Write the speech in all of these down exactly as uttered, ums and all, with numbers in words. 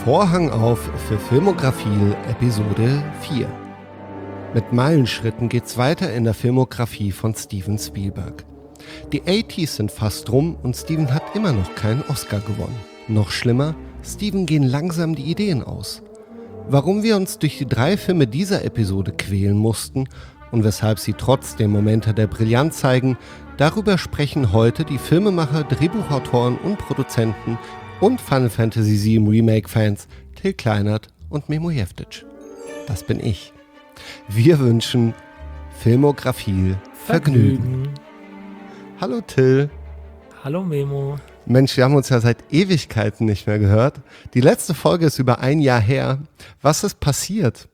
Vorhang auf für Filmographie Episode vier. Mit Meilenschritten geht's weiter in der Filmografie von Steven Spielberg. Die achtziger sind fast rum und Steven hat immer noch keinen Oscar gewonnen. Noch schlimmer, Steven gehen langsam die Ideen aus. Warum wir uns durch die drei Filme dieser Episode quälen mussten und weshalb sie trotzdem Momente der Brillanz zeigen, darüber sprechen heute die Filmemacher, Drehbuchautoren und Produzenten und Final Fantasy sieben Remake-Fans Till Kleinert und Memo Jeftic. Das bin ich. Wir wünschen Filmografie Vergnügen. Vergnügen. Hallo Till. Hallo Memo. Mensch, wir haben uns ja seit Ewigkeiten nicht mehr gehört. Die letzte Folge ist über ein Jahr her. Was ist passiert?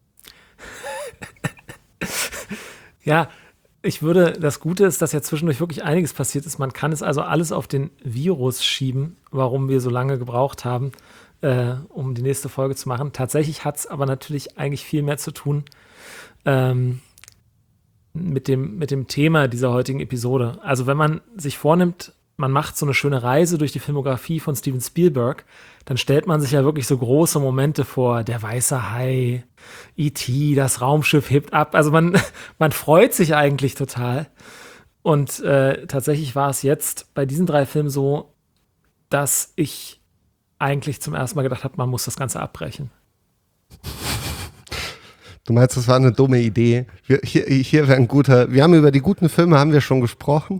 Ja, ich würde, das Gute ist, dass ja zwischendurch wirklich einiges passiert ist. Man kann es also alles auf den Virus schieben, warum wir so lange gebraucht haben, äh, um die nächste Folge zu machen. Tatsächlich hat es aber natürlich eigentlich viel mehr zu tun ähm, mit dem, mit dem Thema dieser heutigen Episode. Also wenn man sich vornimmt, man macht so eine schöne Reise durch die Filmografie von Steven Spielberg, dann stellt man sich ja wirklich so große Momente vor. Der weiße Hai, E T, das Raumschiff hebt ab. Also man, man freut sich eigentlich total. Und äh, tatsächlich war es jetzt bei diesen drei Filmen so, dass ich eigentlich zum ersten Mal gedacht habe, man muss das Ganze abbrechen. Du meinst, das war eine dumme Idee? Wir, hier hier wäre ein guter, wir haben über die guten Filme haben wir schon gesprochen.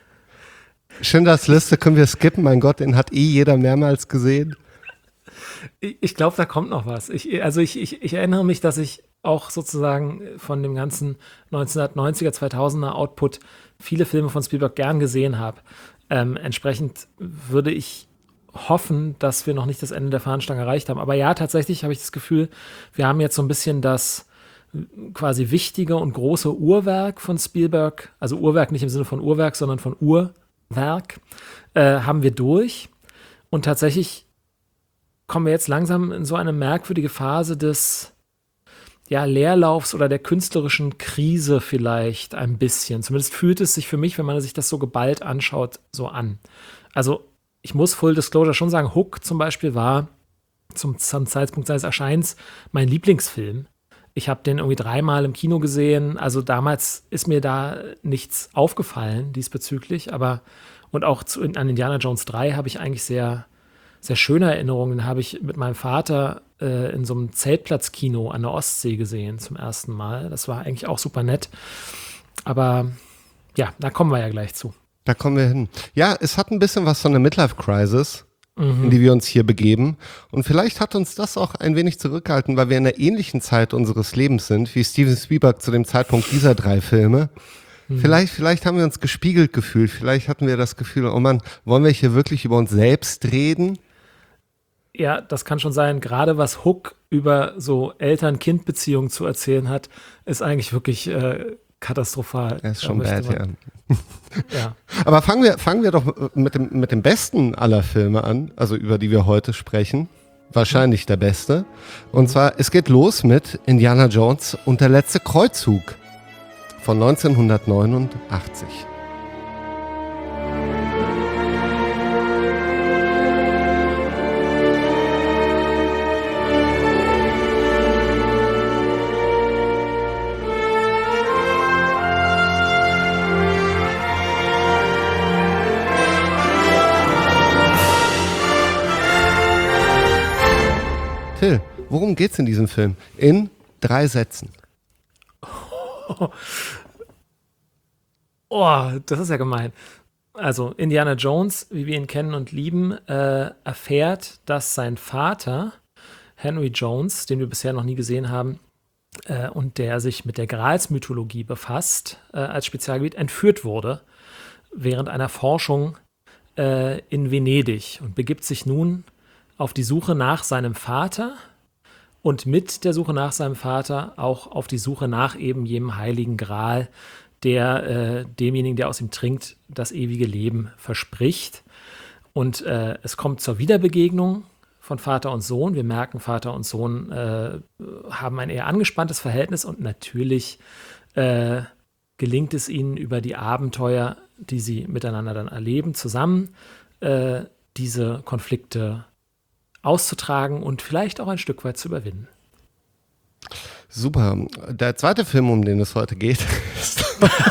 Schindlers Liste können wir skippen, mein Gott, den hat eh jeder mehrmals gesehen. Ich, ich glaube, da kommt noch was. Ich, also ich, ich, ich erinnere mich, dass ich auch sozusagen von dem ganzen neunzehnhundertneunziger, zweitausender Output viele Filme von Spielberg gern gesehen habe. Ähm, entsprechend würde ich hoffen, dass wir noch nicht das Ende der Fahnenstange erreicht haben. Aber ja, tatsächlich habe ich das Gefühl, wir haben jetzt so ein bisschen das quasi wichtige und große Uhrwerk von Spielberg, also Uhrwerk nicht im Sinne von Uhrwerk, sondern von Uhrwerk, äh, haben wir durch. Und tatsächlich kommen wir jetzt langsam in so eine merkwürdige Phase des ja, Leerlaufs oder der künstlerischen Krise vielleicht ein bisschen. Zumindest fühlt es sich für mich, wenn man sich das so geballt anschaut, so an. Also ich muss Full Disclosure schon sagen, Hook zum Beispiel war zum, zum Zeitpunkt seines Erscheinens mein Lieblingsfilm. Ich habe den irgendwie dreimal im Kino gesehen. Also damals ist mir da nichts aufgefallen diesbezüglich. Aber und auch zu, an Indiana Jones drei habe ich eigentlich sehr, sehr schöne Erinnerungen. Den habe ich mit meinem Vater äh, in so einem Zeltplatzkino an der Ostsee gesehen zum ersten Mal. Das war eigentlich auch super nett. Aber ja, da kommen wir ja gleich zu. Da kommen wir hin. Ja, es hat ein bisschen was von einer Midlife-Crisis, mhm. in die wir uns hier begeben. Und vielleicht hat uns das auch ein wenig zurückgehalten, weil wir in einer ähnlichen Zeit unseres Lebens sind, wie Steven Spielberg zu dem Zeitpunkt dieser drei Filme. Mhm. Vielleicht, vielleicht haben wir uns gespiegelt gefühlt. Vielleicht hatten wir das Gefühl, oh Mann, wollen wir hier wirklich über uns selbst reden? Ja, das kann schon sein. Gerade was Hook über so Eltern-Kind-Beziehungen zu erzählen hat, ist eigentlich wirklich äh, katastrophal. Er ist schon bad, ja. ja. Aber fangen wir, fangen wir doch mit dem, mit dem besten aller Filme an, also über die wir heute sprechen. Wahrscheinlich der beste. Und zwar, es geht los mit Indiana Jones und der letzte Kreuzzug von neunzehnhundertneunundachtzig. Till, worum geht's in diesem Film? In drei Sätzen. Oh, oh, das ist ja gemein. Also Indiana Jones, wie wir ihn kennen und lieben, äh, erfährt, dass sein Vater, Henry Jones, den wir bisher noch nie gesehen haben, äh, und der sich mit der Gralsmythologie befasst, äh, als Spezialgebiet, entführt wurde während einer Forschung äh, in Venedig und begibt sich nun auf die Suche nach seinem Vater und mit der Suche nach seinem Vater auch auf die Suche nach eben jenem heiligen Gral, der äh, demjenigen, der aus ihm trinkt, das ewige Leben verspricht. Und äh, es kommt zur Wiederbegegnung von Vater und Sohn. Wir merken, Vater und Sohn äh, haben ein eher angespanntes Verhältnis und natürlich äh, gelingt es ihnen über die Abenteuer, die sie miteinander dann erleben, zusammen äh, diese Konflikte auszutragen und vielleicht auch ein Stück weit zu überwinden. Super. Der zweite Film, um den es heute geht, ist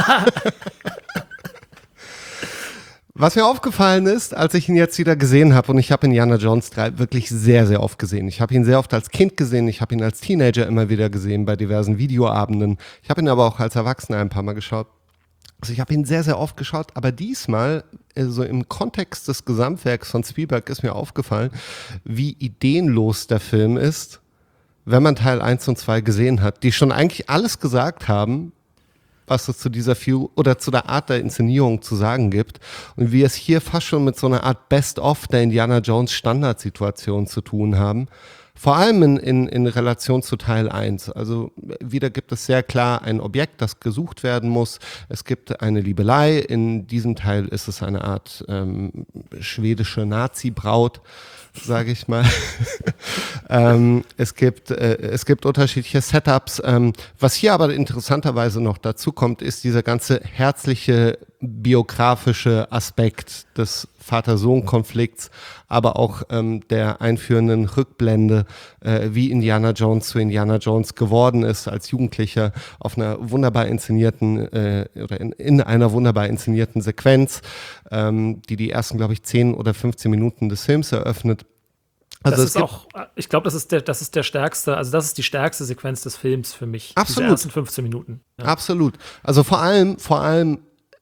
was mir aufgefallen ist, als ich ihn jetzt wieder gesehen habe, und ich habe Indiana Jones drei wirklich sehr, sehr oft gesehen. Ich habe ihn sehr oft als Kind gesehen, ich habe ihn als Teenager immer wieder gesehen bei diversen Videoabenden. Ich habe ihn aber auch als Erwachsener ein paar Mal geschaut. Also ich habe ihn sehr, sehr oft geschaut, aber diesmal, so also im Kontext des Gesamtwerks von Spielberg, ist mir aufgefallen, wie ideenlos der Film ist, wenn man Teil eins und zwei gesehen hat, die schon eigentlich alles gesagt haben, was es zu dieser Figur oder zu der Art der Inszenierung zu sagen gibt, und wir es hier fast schon mit so einer Art Best-of der Indiana Jones Standardsituation zu tun haben. Vor allem in, in, in Relation zu Teil eins. Also wieder gibt es sehr klar ein Objekt, das gesucht werden muss. Es gibt eine Liebelei. In diesem Teil ist es eine Art ähm, schwedische Nazi-Braut, sage ich mal. ähm, es gibt äh, es gibt unterschiedliche Setups. Ähm, was hier aber interessanterweise noch dazu kommt, ist dieser ganze herzliche biografische Aspekt des Vater-Sohn-Konflikts, aber auch ähm, der einführenden Rückblende, äh, wie Indiana Jones zu Indiana Jones geworden ist als Jugendlicher, auf einer wunderbar inszenierten äh, oder in, in einer wunderbar inszenierten Sequenz, ähm, die die ersten, glaube ich, zehn oder fünfzehn Minuten des Films eröffnet. Also das ist auch, ich glaube, das ist der, das ist der stärkste, also das ist die stärkste Sequenz des Films für mich. Absolut. Diese ersten fünfzehn Minuten. Ja. Absolut. Also vor allem, vor allem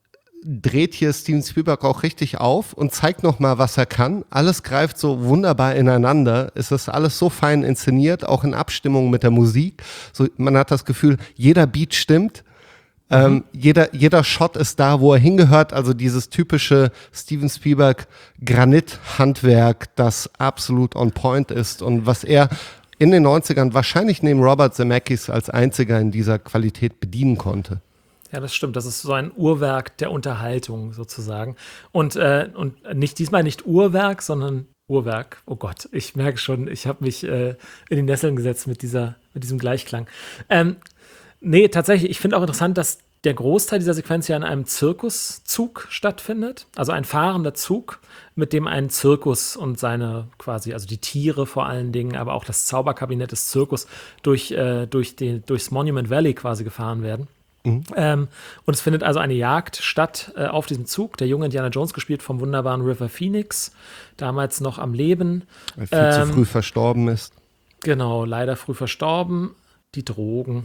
dreht hier Steven Spielberg auch richtig auf und zeigt nochmal, was er kann. Alles greift so wunderbar ineinander. Es ist alles so fein inszeniert, auch in Abstimmung mit der Musik. So, man hat das Gefühl, jeder Beat stimmt. Mhm. Ähm, jeder, jeder Shot ist da, wo er hingehört. Also dieses typische Steven Spielberg Granit-Handwerk, das absolut on point ist und was er in den neunzigern wahrscheinlich neben Robert Zemeckis als einziger in dieser Qualität bedienen konnte. Ja, das stimmt. Das ist so ein Uhrwerk der Unterhaltung sozusagen. Und, äh, und nicht diesmal nicht Uhrwerk, sondern Uhrwerk. Oh Gott, ich merke schon, ich habe mich äh, in die Nesseln gesetzt mit, dieser, mit diesem Gleichklang. Ähm, nee, tatsächlich, ich finde auch interessant, dass der Großteil dieser Sequenz ja in einem Zirkuszug stattfindet. Also ein fahrender Zug, mit dem ein Zirkus und seine quasi, also die Tiere vor allen Dingen, aber auch das Zauberkabinett des Zirkus durch, äh, durch den, durchs Monument Valley quasi gefahren werden. Mhm. Ähm, und es findet also eine Jagd statt äh, auf diesem Zug. Der junge Indiana Jones, gespielt vom wunderbaren River Phoenix, damals noch am Leben. Weil viel ähm, zu früh verstorben ist. Genau, leider früh verstorben. Die Drogen.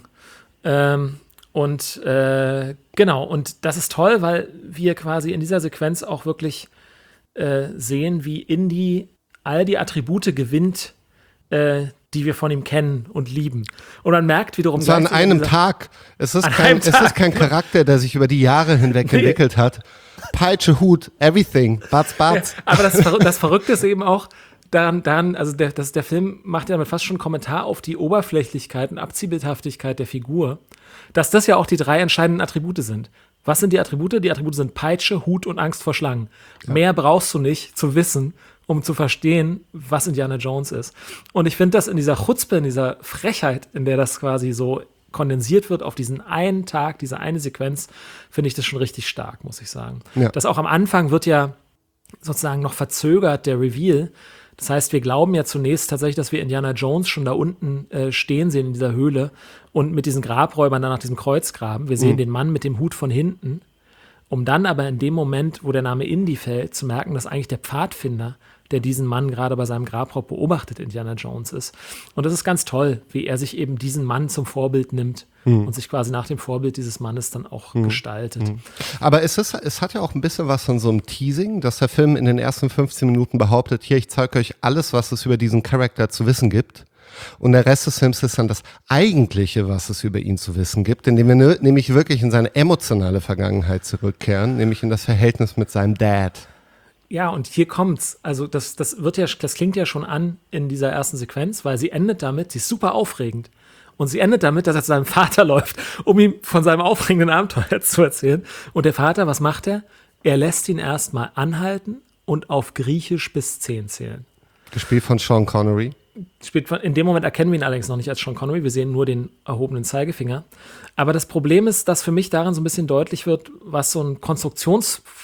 Ähm, und äh, genau, und das ist toll, weil wir quasi in dieser Sequenz auch wirklich äh, sehen, wie Indy all die Attribute gewinnt, äh, die wir von ihm kennen und lieben. Und man merkt wiederum... So an einem dieser, Tag. Es ist, kein, es ist kein Charakter, der sich über die Jahre hinweg nee. entwickelt hat. Peitsche, Hut, everything, Batz, Batz. Ja, aber das, das Verrückte ist eben auch, daran, daran also der, das, der Film macht ja damit fast schon einen Kommentar auf die Oberflächlichkeit und Abziehbildhaftigkeit der Figur, dass das ja auch die drei entscheidenden Attribute sind. Was sind die Attribute? Die Attribute sind Peitsche, Hut und Angst vor Schlangen. Ja. Mehr brauchst du nicht zu wissen, um zu verstehen, was Indiana Jones ist. Und ich finde das in dieser Chutzpe, in dieser Frechheit, in der das quasi so kondensiert wird auf diesen einen Tag, diese eine Sequenz, finde ich das schon richtig stark, muss ich sagen. Ja. Das auch am Anfang wird ja sozusagen noch verzögert, der Reveal. Das heißt, wir glauben ja zunächst tatsächlich, dass wir Indiana Jones schon da unten äh, stehen sehen in dieser Höhle und mit diesen Grabräubern dann nach diesem Kreuz graben. Wir sehen mhm. den Mann mit dem Hut von hinten, um dann aber in dem Moment, wo der Name Indy fällt, zu merken, dass eigentlich der Pfadfinder, der diesen Mann gerade bei seinem Grabraub beobachtet, Indiana Jones ist. Und das ist ganz toll, wie er sich eben diesen Mann zum Vorbild nimmt hm. und sich quasi nach dem Vorbild dieses Mannes dann auch hm. gestaltet. Hm. Aber es, ist, es hat ja auch ein bisschen was von so einem Teasing, dass der Film in den ersten fünfzehn Minuten behauptet, hier, ich zeige euch alles, was es über diesen Charakter zu wissen gibt. Und der Rest des Films ist dann das Eigentliche, was es über ihn zu wissen gibt, indem wir ne, nämlich wirklich in seine emotionale Vergangenheit zurückkehren, nämlich in das Verhältnis mit seinem Dad. Ja, und hier kommt's. Also das, das wird ja, das klingt ja schon an in dieser ersten Sequenz, weil sie endet damit, sie ist super aufregend. Und sie endet damit, dass er zu seinem Vater läuft, um ihm von seinem aufregenden Abenteuer zu erzählen. Und der Vater, was macht er? Er lässt ihn erstmal anhalten und auf Griechisch bis zehn zählen. Gespielt von Sean Connery. Spielt von, in dem Moment erkennen wir ihn allerdings noch nicht als Sean Connery. Wir sehen nur den erhobenen Zeigefinger. Aber das Problem ist, dass für mich daran so ein bisschen deutlich wird, was so ein Konstruktions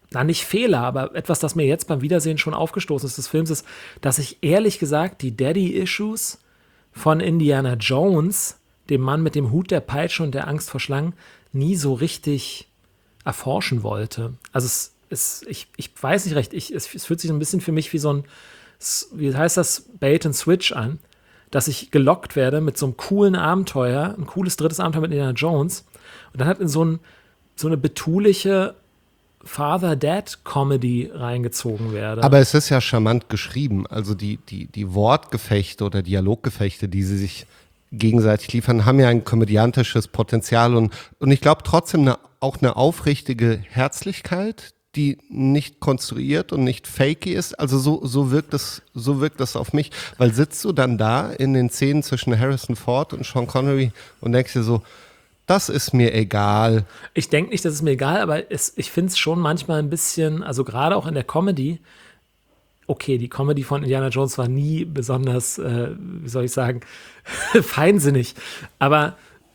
na nicht Fehler, aber etwas, das mir jetzt beim Wiedersehen schon aufgestoßen ist des Films, ist, dass ich ehrlich gesagt die Daddy-Issues von Indiana Jones, dem Mann mit dem Hut, der Peitsche und der Angst vor Schlangen, nie so richtig erforschen wollte. Also es ist, ich, ich weiß nicht recht, ich, es, es fühlt sich ein bisschen für mich wie so ein, wie heißt das, Bait and Switch an, dass ich gelockt werde mit so einem coolen Abenteuer, ein cooles drittes Abenteuer mit Indiana Jones und dann halt in so, ein, so eine betuliche Father-Dad-Comedy reingezogen werde. Aber es ist ja charmant geschrieben. Also die, die, die Wortgefechte oder Dialoggefechte, die sie sich gegenseitig liefern, haben ja ein komödiantisches Potenzial und, und ich glaube trotzdem eine, auch eine aufrichtige Herzlichkeit, die nicht konstruiert und nicht fakey ist. Also so, so wirkt das, so wirkt das auf mich. Weil sitzt du dann da in den Szenen zwischen Harrison Ford und Sean Connery und denkst dir so, das ist mir egal. Ich denke nicht, das ist mir egal, aber es, ich finde es schon manchmal ein bisschen, also gerade auch in der Comedy, okay, die Comedy von Indiana Jones war nie besonders, äh, wie soll ich sagen, feinsinnig. Aber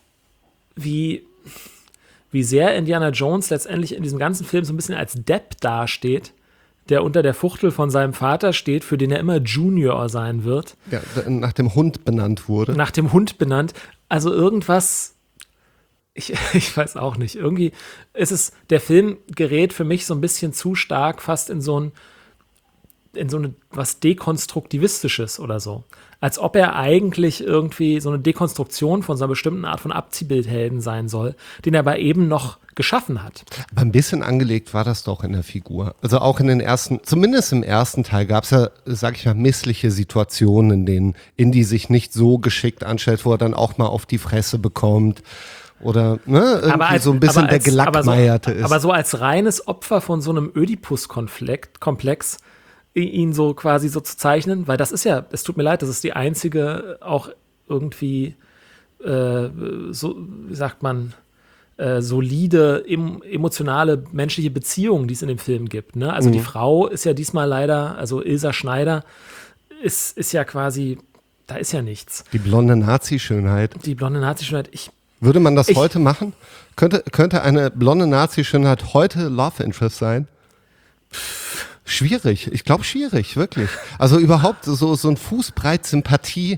wie, wie sehr Indiana Jones letztendlich in diesem ganzen Film so ein bisschen als Depp dasteht, der unter der Fuchtel von seinem Vater steht, für den er immer Junior sein wird. Ja, nach dem Hund benannt wurde. Nach dem Hund benannt. Also irgendwas, ich, ich weiß auch nicht. Irgendwie ist es, der Film gerät für mich so ein bisschen zu stark fast in so ein in so eine, was Dekonstruktivistisches oder so. Als ob er eigentlich irgendwie so eine Dekonstruktion von so einer bestimmten Art von Abziehbildhelden sein soll, den er aber eben noch geschaffen hat. Aber ein bisschen angelegt war das doch in der Figur. Also auch in den ersten, zumindest im ersten Teil gab es ja, sag ich mal, missliche Situationen, in denen Indy sich nicht so geschickt anstellt, wo er dann auch mal auf die Fresse bekommt. Oder ne, irgendwie als, so ein bisschen als, der Gelackmeierte aber so, ist. Aber so als reines Opfer von so einem Ödipus-Komplex ihn so quasi so zu zeichnen, weil das ist ja, es tut mir leid, das ist die einzige auch irgendwie, äh, so, wie sagt man, äh, solide, em, emotionale, menschliche Beziehung, die es in dem Film gibt. Ne? Also mhm. die Frau ist ja diesmal leider, also Ilsa Schneider, ist, ist ja quasi, da ist ja nichts. Die blonde Nazi-Schönheit. Die blonde Nazi-Schönheit, ich Würde man das ich, heute machen? Könnte, könnte eine blonde Nazi-Schönheit heute Love Interest sein? Schwierig, ich glaube schwierig, wirklich. Also überhaupt so, so ein Fußbreit Sympathie.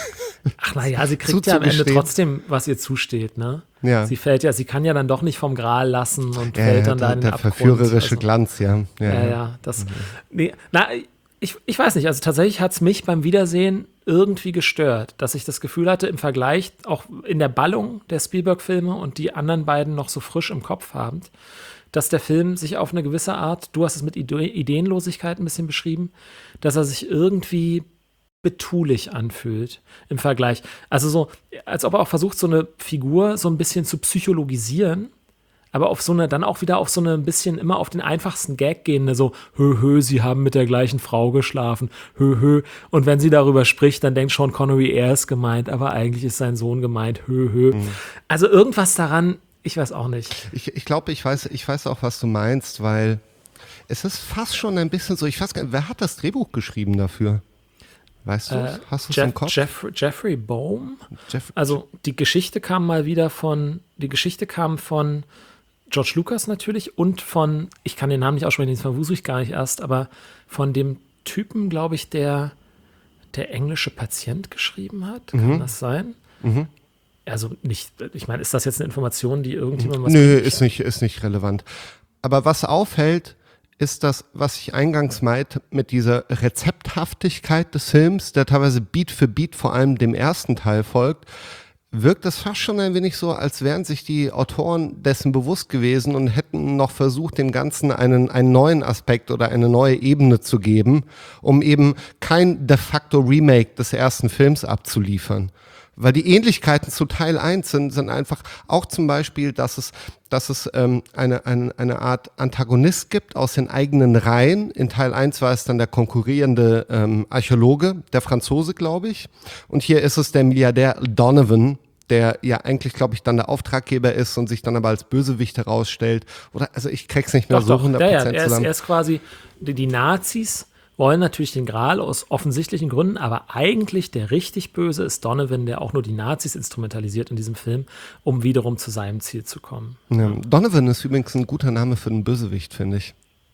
Ach naja, sie kriegt ja am Ende trotzdem, was ihr zusteht, ne? Ja. Sie fällt ja, sie kann ja dann doch nicht vom Gral lassen und ja, fällt ja, dann da in den der Abgrund. verführerische also, Glanz, ja. Ja, ja, ja. ja das, mhm. nee, na, ich, ich weiß nicht, also tatsächlich hat es mich beim Wiedersehen irgendwie gestört, dass ich das Gefühl hatte, im Vergleich auch in der Ballung der Spielberg-Filme und die anderen beiden noch so frisch im Kopf habend, dass der Film sich auf eine gewisse Art, du hast es mit Ide- Ideenlosigkeit ein bisschen beschrieben, dass er sich irgendwie betulich anfühlt im Vergleich. Also so, als ob er auch versucht, so eine Figur so ein bisschen zu psychologisieren, aber auf so eine, dann auch wieder auf so eine ein bisschen immer auf den einfachsten Gag gehende, so, hö, hö, sie haben mit der gleichen Frau geschlafen, hö, hö. Und wenn sie darüber spricht, dann denkt Sean Connery, er ist gemeint, aber eigentlich ist sein Sohn gemeint, hö, hö. Mhm. Also irgendwas daran, ich weiß auch nicht. Ich, ich glaube, ich weiß, ich weiß auch, was du meinst, weil es ist fast schon ein bisschen so, ich weiß gar nicht, wer hat das Drehbuch geschrieben dafür? Weißt du, äh, hast du es Jeff, im Kopf? Jeff, Jeffrey Bohm? Jeff, also die Geschichte kam mal wieder von, die Geschichte kam von George Lucas natürlich und von, ich kann den Namen nicht aussprechen, den verwusel ich gar nicht erst, aber von dem Typen, glaube ich, der der englische Patient geschrieben hat. Kann mhm. das sein? Mhm. Also nicht, ich meine, ist das jetzt eine Information, die irgendjemand was Nö, ist nicht, ist nicht relevant. Aber was auffällt, ist das, was ich eingangs meinte, mit dieser Rezepthaftigkeit des Films, der teilweise Beat für Beat vor allem dem ersten Teil folgt, wirkt es fast schon ein wenig so, als wären sich die Autoren dessen bewusst gewesen und hätten noch versucht, dem Ganzen einen, einen neuen Aspekt oder eine neue Ebene zu geben, um eben kein de facto Remake des ersten Films abzuliefern. Weil die Ähnlichkeiten zu Teil eins sind, sind einfach auch zum Beispiel, dass es, dass es ähm, eine, eine, eine Art Antagonist gibt aus den eigenen Reihen. In Teil eins war es dann der konkurrierende ähm, Archäologe, der Franzose, glaube ich. Und hier ist es der Milliardär Donovan, der ja eigentlich, glaube ich, dann der Auftraggeber ist und sich dann aber als Bösewicht herausstellt. Oder, also ich krieg's nicht mehr doch, so doch. hundert Prozent ja, ja. zusammen. Er ist, er ist quasi, die, die Nazis wollen natürlich den Gral aus offensichtlichen Gründen, aber eigentlich der richtig Böse ist Donovan, der auch nur die Nazis instrumentalisiert in diesem Film, um wiederum zu seinem Ziel zu kommen. Ja, Donovan ist übrigens ein guter Name für einen Bösewicht, finde ich.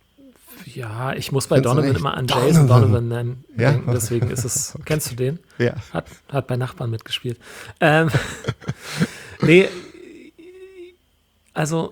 Ja, ich muss bei Findest du Donovan nicht? immer an Jason Donovan. Donovan nennen, Ja? denken, deswegen ist es, kennst du den? Ja. Hat, hat bei Nachbarn mitgespielt. Ähm, nee, also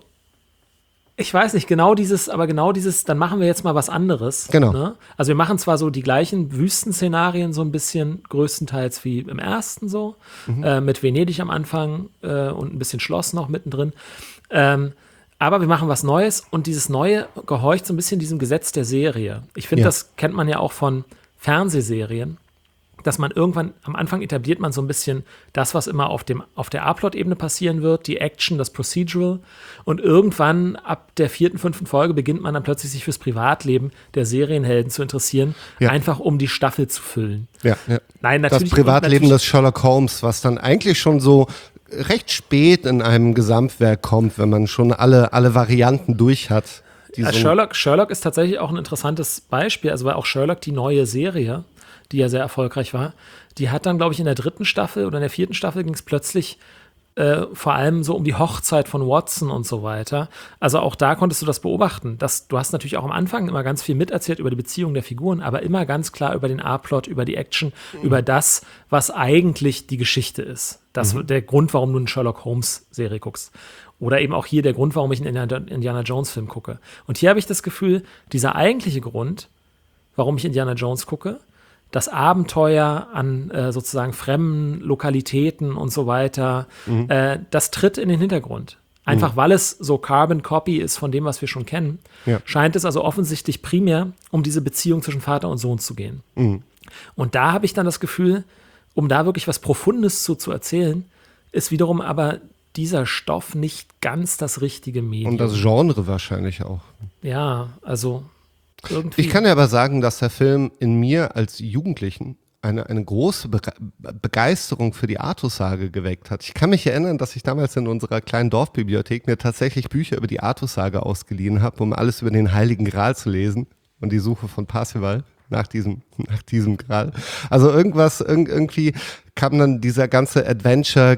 ich weiß nicht, genau dieses, aber genau dieses, dann machen wir jetzt mal was anderes. Genau. Ne? Also wir machen zwar so die gleichen Wüstenszenarien so ein bisschen größtenteils wie im ersten so, Mhm. äh, mit Venedig am Anfang äh, und ein bisschen Schloss noch mittendrin. Ähm, aber wir machen was Neues und dieses Neue gehorcht so ein bisschen diesem Gesetz der Serie. Ich finde, Ja. das kennt man ja auch von Fernsehserien, dass man irgendwann, am Anfang etabliert man so ein bisschen das, was immer auf, dem, auf der A-Plot-Ebene passieren wird, die Action, das Procedural. Und irgendwann, ab der vierten, fünften Folge, beginnt man dann plötzlich sich fürs Privatleben der Serienhelden zu interessieren, Ja. einfach um die Staffel zu füllen. Ja, ja. Nein, Das natürlich. Privatleben natürlich, des Sherlock Holmes, was dann eigentlich schon so recht spät in einem Gesamtwerk kommt, wenn man schon alle, alle Varianten durch hat. Die äh, so- Sherlock, Sherlock ist tatsächlich auch ein interessantes Beispiel. Also, weil auch Sherlock, die neue Serie, die ja sehr erfolgreich war, die hat dann, glaube ich, in der dritten Staffel oder in der vierten Staffel ging es plötzlich äh, vor allem so um die Hochzeit von Watson und so weiter. Also auch da konntest du das beobachten. Dass, du hast natürlich auch am Anfang immer ganz viel miterzählt über die Beziehung der Figuren, aber immer ganz klar über den A-Plot, über die Action, Mhm. über das, was eigentlich die Geschichte ist. Das Mhm. ist der Grund, warum du eine Sherlock Holmes-Serie guckst. Oder eben auch hier der Grund, warum ich einen Indiana Indiana Jones-Film gucke. Und hier habe ich das Gefühl, dieser eigentliche Grund, warum ich Indiana Jones gucke, das Abenteuer an äh, sozusagen fremden Lokalitäten und so weiter, Mhm. äh, das tritt in den Hintergrund. Einfach weil es so Carbon Copy ist von dem, was wir schon kennen, Ja. scheint es also offensichtlich primär um diese Beziehung zwischen Vater und Sohn zu gehen. Mhm. Und da habe ich dann das Gefühl, um da wirklich was Profundes zu, zu erzählen, ist wiederum aber dieser Stoff nicht ganz das richtige Medium. Und das Genre wahrscheinlich auch. Ja, also irgendwie. Ich kann dir aber sagen, dass der Film in mir als Jugendlichen eine, eine große Be Begeisterung für die Artus-Sage geweckt hat. Ich kann mich erinnern, dass ich damals in unserer kleinen Dorfbibliothek mir tatsächlich Bücher über die Artus-Sage ausgeliehen habe, um alles über den Heiligen Gral zu lesen und die Suche von Parzival nach diesem, nach diesem Gral. Also irgendwas, irg irgendwie kam dann dieser ganze Adventure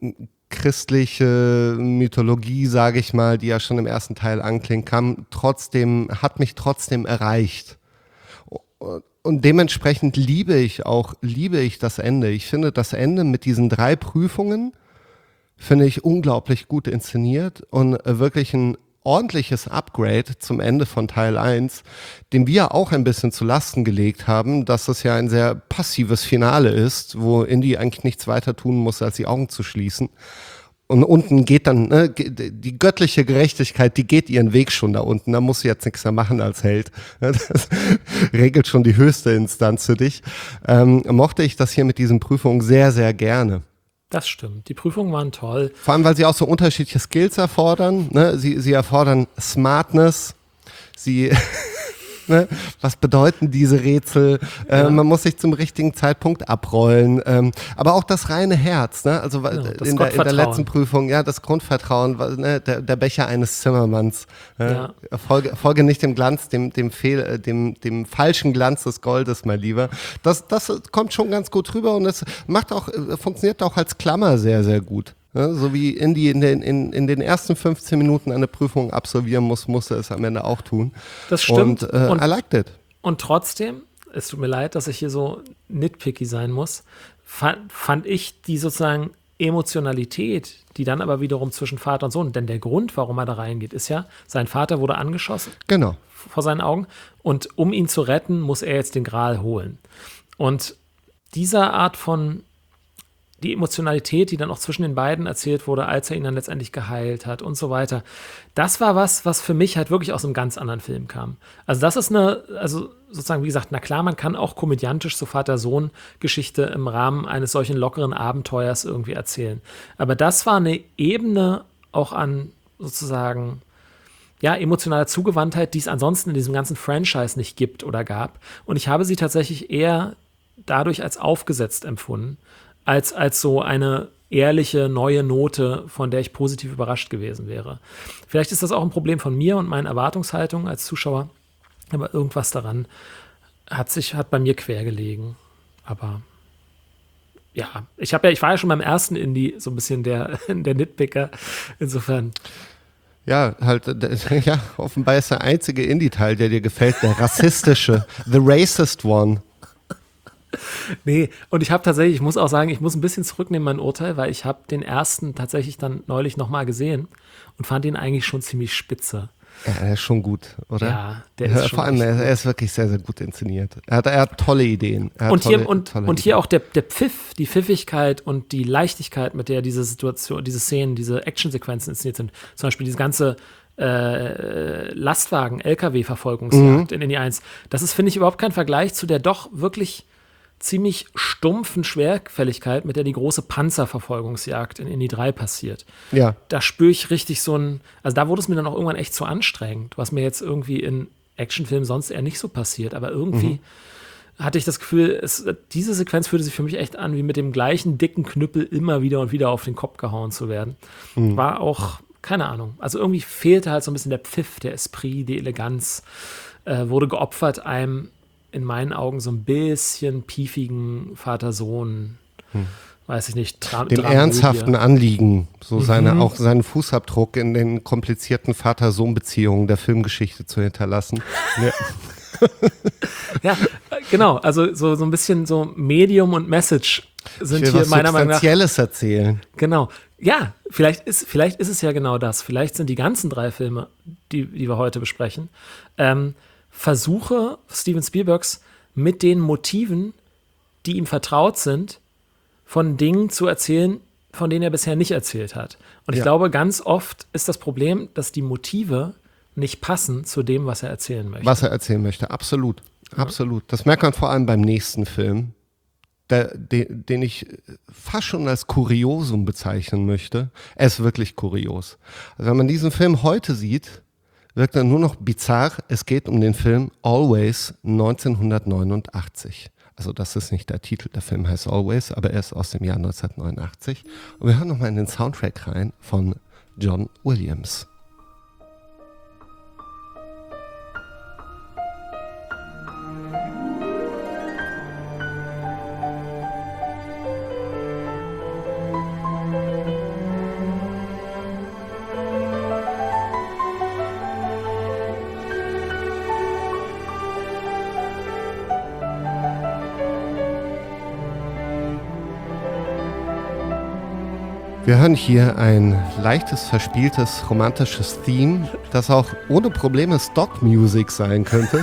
christliche Mythologie, sage ich mal, die ja schon im ersten Teil anklingt, kam trotzdem, hat mich trotzdem erreicht. Und dementsprechend liebe ich auch, liebe ich das Ende. Ich finde das Ende mit diesen drei Prüfungen, finde ich unglaublich gut inszeniert und wirklich ein ordentliches Upgrade zum Ende von Teil eins, dem wir auch ein bisschen zu Lasten gelegt haben, dass es ja ein sehr passives Finale ist, wo Indy eigentlich nichts weiter tun muss, als die Augen zu schließen. Und unten geht dann, ne, die göttliche Gerechtigkeit, die geht ihren Weg schon da unten. Da musst du jetzt nichts mehr machen als Held. Das regelt schon die höchste Instanz für dich. Ähm, mochte ich das hier mit diesen Prüfungen sehr, sehr gerne. Das stimmt. Die Prüfungen waren toll. Vor allem, weil sie auch so unterschiedliche Skills erfordern. Ne? Sie, sie erfordern Smartness. Sie, ne? Was bedeuten diese Rätsel? Ja. Äh, man muss sich zum richtigen Zeitpunkt abrollen. Ähm, aber auch das reine Herz. Ne? Also Ja, das in, der, in der Gottvertrauen. letzten Prüfung, ja, das Grundvertrauen, ne? der, der Becher eines Zimmermanns. Äh, Ja. folge, folge nicht dem Glanz, dem, dem, Fehl, äh, dem, dem falschen Glanz des Goldes, mein Lieber. Das, das kommt schon ganz gut rüber und es macht auch, äh, funktioniert auch als Klammer sehr, sehr gut. Ja, so wie Indy in den, in, in den ersten fünfzehn Minuten eine Prüfung absolvieren muss, musste es am Ende auch tun. Das stimmt. Und, äh, Und- I liked it. Und trotzdem, es tut mir leid, dass ich hier so nitpicky sein muss, fand, fand ich die sozusagen Emotionalität, die dann aber wiederum zwischen Vater und Sohn, denn der Grund, warum er da reingeht, ist ja, sein Vater wurde angeschossen Genau. vor seinen Augen und um ihn zu retten, muss er jetzt den Gral holen. Und dieser Art von, die Emotionalität, die dann auch zwischen den beiden erzählt wurde, als er ihn dann letztendlich geheilt hat und so weiter, das war was, was für mich halt wirklich aus einem ganz anderen Film kam. Also das ist eine, also sozusagen, wie gesagt, na klar, man kann auch komödiantisch so Vater-Sohn-Geschichte im Rahmen eines solchen lockeren Abenteuers irgendwie erzählen. Aber das war eine Ebene auch an sozusagen, ja, emotionaler Zugewandtheit, die es ansonsten in diesem ganzen Franchise nicht gibt oder gab. Und ich habe sie tatsächlich eher dadurch als aufgesetzt empfunden, als, als so eine ehrliche, neue Note, von der ich positiv überrascht gewesen wäre. Vielleicht ist das auch ein Problem von mir und meinen Erwartungshaltungen als Zuschauer, aber irgendwas daran hat sich, hat bei mir quer gelegen. Aber ja, ich habe ja, ich war ja schon beim ersten Indie so ein bisschen der, der Nitpicker. Insofern. Ja, halt, ja, offenbar ist der einzige Indie-Teil, der dir gefällt, der rassistische, the racist one. Nee, und ich habe tatsächlich, ich muss auch sagen, ich muss ein bisschen zurücknehmen mein Urteil, weil ich habe den ersten tatsächlich dann neulich nochmal gesehen und fand ihn eigentlich schon ziemlich spitze. Ja, er ist schon gut, oder? Ja, der ist schon Vor allem, er, er ist wirklich sehr, sehr gut inszeniert. Er hat, er hat tolle Ideen. Er hat und tolle, hier, und, tolle und hier Ideen. auch der, der Pfiff, die Pfiffigkeit und die Leichtigkeit, mit der diese Situation, diese Szenen, diese Actionsequenzen inszeniert sind. Zum Beispiel diese ganze äh, Lastwagen-L K W-Verfolgungsjagd Mhm. in Indy eins. Das ist, finde ich, überhaupt kein Vergleich zu der doch wirklich ziemlich stumpfen Schwerfälligkeit, mit der die große Panzerverfolgungsjagd in Indy drei passiert. Ja. Da spüre ich richtig so ein, also da wurde es mir dann auch irgendwann echt zu anstrengend, was mir jetzt irgendwie in Actionfilmen sonst eher nicht so passiert, aber irgendwie mhm. hatte ich das Gefühl, es, diese Sequenz fühlte sich für mich echt an, wie mit dem gleichen dicken Knüppel immer wieder und wieder auf den Kopf gehauen zu werden. Mhm. War auch, keine Ahnung, also irgendwie fehlte halt so ein bisschen der Pfiff, der Esprit, die Eleganz, äh, wurde geopfert einem in meinen Augen so ein bisschen piefigen Vater-Sohn, hm. weiß ich nicht, Tra- dem Dramodie. ernsthaften Anliegen, so Mhm. seine, auch seinen Fußabdruck in den komplizierten Vater-Sohn-Beziehungen der Filmgeschichte zu hinterlassen. Ja. Ja, genau, also so, so ein bisschen so Medium und Message sind Ich will hier was meiner Meinung nach. Substanzielles erzählen. Genau. Ja, vielleicht ist, vielleicht ist es ja genau das. Vielleicht sind die ganzen drei Filme, die, die wir heute besprechen, ähm, Versuche Steven Spielbergs mit den Motiven, die ihm vertraut sind, von Dingen zu erzählen, von denen er bisher nicht erzählt hat. Und ich Ja. glaube, ganz oft ist das Problem, dass die Motive nicht passen zu dem, was er erzählen möchte. Was er erzählen möchte, absolut. Ja. Absolut. Das merkt man vor allem beim nächsten Film, der, den, den ich fast schon als Kuriosum bezeichnen möchte. Er ist wirklich kurios. Also wenn man diesen Film heute sieht, wirkt er nur noch bizarr. Es geht um den Film Always neunzehnhundertneunundachtzig. Also das ist nicht der Titel, der Film heißt Always, aber er ist aus dem Jahr neunzehnhundertneunundachtzig. Und wir hören nochmal in den Soundtrack rein von John Williams. Wir hören hier ein leichtes, verspieltes, romantisches Theme, das auch ohne Probleme Stock-Music sein könnte.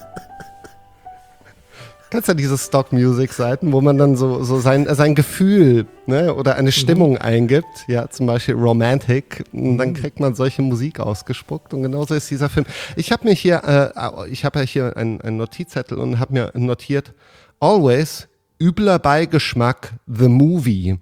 Kennst du diese Stock-Music-Seiten, wo man dann so, so sein, sein Gefühl, ne, oder eine Stimmung mhm. eingibt, ja, zum Beispiel Romantic, und dann kriegt man solche Musik ausgespuckt und genauso ist dieser Film. Ich habe mir hier, äh, ich habe ja hier einen, einen Notizzettel und habe mir notiert, Always, übler Beigeschmack, The Movie.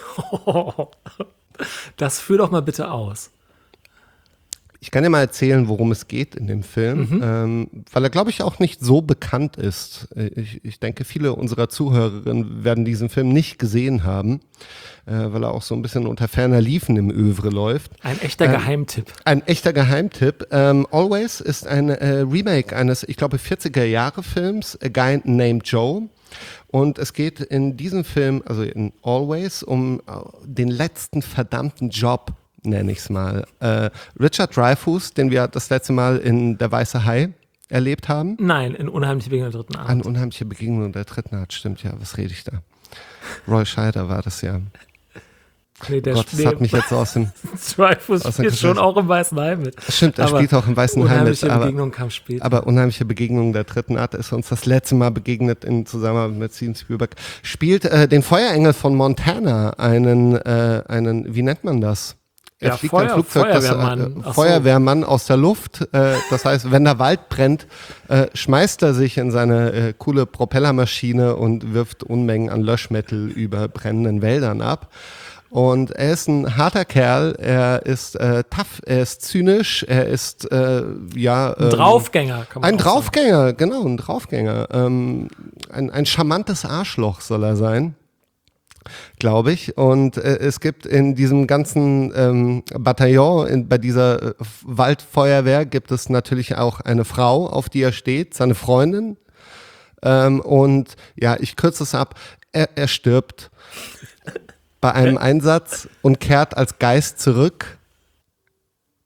Das führ doch mal bitte aus. Ich kann dir mal erzählen, worum es geht in dem Film, mhm. ähm, weil er, glaube ich, auch nicht so bekannt ist. Ich, ich denke, viele unserer Zuhörerinnen werden diesen Film nicht gesehen haben, äh, weil er auch so ein bisschen unter ferner Liefen im Övre läuft. Ein echter ähm, Geheimtipp. Ein echter Geheimtipp. Ähm, Always ist ein äh, Remake eines, ich glaube, vierziger-Jahre-Films, A Guy Named Joe. Und es geht in diesem Film, also in Always, um den letzten verdammten Job, nenne ich es mal. Äh, Richard Dreyfuss, den wir das letzte Mal in Der Weiße Hai erlebt haben. Nein, in Unheimliche Begegnung der dritten Art. Eine unheimliche Begegnung der dritten Art, stimmt ja. Was rede ich da? Roy Scheider war das ja. Nee, der Gott, das hat mich jetzt so aus dem... Dreyfuss spielt schon auch im Weißen Hai mit. Stimmt, er aber spielt auch im Weißen Hai mit. Unheimliche Begegnung kam später. Aber Unheimliche Begegnung der dritten Art ist uns das letzte Mal begegnet in Zusammenarbeit mit Steven Spielberg. Spielt äh, den Feuerengel von Montana, einen, äh, einen, wie nennt man das? Er ja, fliegt Feuer, ein Flugzeug, Feuerwehrmann. Das, äh, Feuerwehrmann so. aus der Luft. Äh, das heißt, wenn der Wald brennt, äh, schmeißt er sich in seine äh, coole Propellermaschine und wirft Unmengen an Löschmittel über brennenden Wäldern ab. Und er ist ein harter Kerl, er ist äh, tough, er ist zynisch, er ist, äh, ja... Ähm, ein Draufgänger, kann man Ein auch Draufgänger, sagen. genau, ein Draufgänger. Ähm, ein, ein charmantes Arschloch soll er sein, glaube ich. Und äh, es gibt in diesem ganzen ähm, Bataillon, in, bei dieser äh, Waldfeuerwehr, gibt es natürlich auch eine Frau, auf die er steht, seine Freundin. Ähm, und ja, ich kürze es ab, er, er stirbt bei einem Einsatz und kehrt als Geist zurück.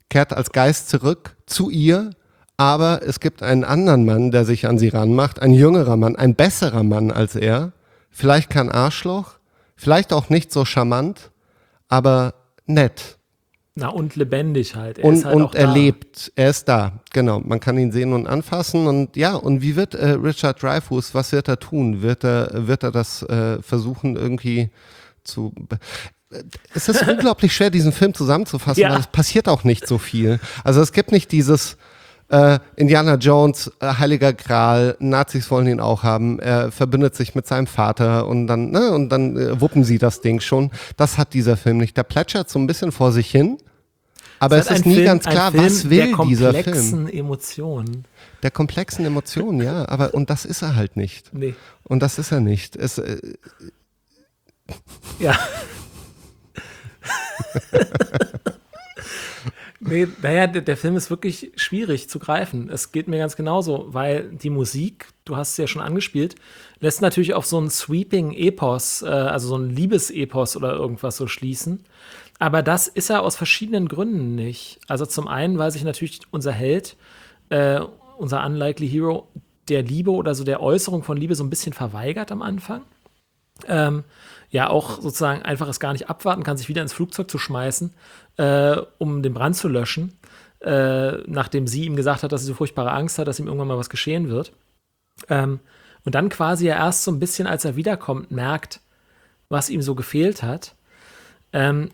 kehrt als Geist zurück zu ihr, aber es gibt einen anderen Mann, der sich an sie ranmacht, ein jüngerer Mann, ein besserer Mann als er, vielleicht kein Arschloch, vielleicht auch nicht so charmant, aber nett. Na, und lebendig halt. Er und ist halt und auch er da. lebt, er ist da, genau. Man kann ihn sehen und anfassen und ja, und wie wird äh, Richard Dreyfuss, was wird er tun? Wird er, wird er das äh, versuchen irgendwie zu... Be- Es ist unglaublich schwer, diesen Film zusammenzufassen, Ja. weil es passiert auch nicht so viel. Also es gibt nicht dieses äh, Indiana Jones, äh, Heiliger Gral, Nazis wollen ihn auch haben, er verbündet sich mit seinem Vater und dann, ne, und dann äh, wuppen sie das Ding schon. Das hat dieser Film nicht. Der plätschert so ein bisschen vor sich hin, aber es, hat ist ein nie Film, ganz ein klar, Film was will der dieser komplexen Film. Emotionen. Der komplexen Emotionen, ja, aber und das ist er halt nicht. Nee. Und das ist er nicht. Es, äh, Ja. Nee, naja, der, der Film ist wirklich schwierig zu greifen. Es geht mir ganz genauso, weil die Musik, du hast es ja schon angespielt, lässt natürlich auf so einen Sweeping-Epos, äh, also so ein Liebesepos oder irgendwas so schließen. Aber das ist er aus verschiedenen Gründen nicht. Also zum einen, weil sich natürlich unser Held, äh, unser Unlikely Hero, der Liebe oder so der Äußerung von Liebe so ein bisschen verweigert am Anfang. Ähm, ja, auch sozusagen einfach es gar nicht abwarten kann, sich wieder ins Flugzeug zu schmeißen, äh, um den Brand zu löschen, äh, nachdem sie ihm gesagt hat, dass sie so furchtbare Angst hat, dass ihm irgendwann mal was geschehen wird. Ähm, und dann quasi ja erst so ein bisschen, als er wiederkommt, merkt, was ihm so gefehlt hat. Ähm,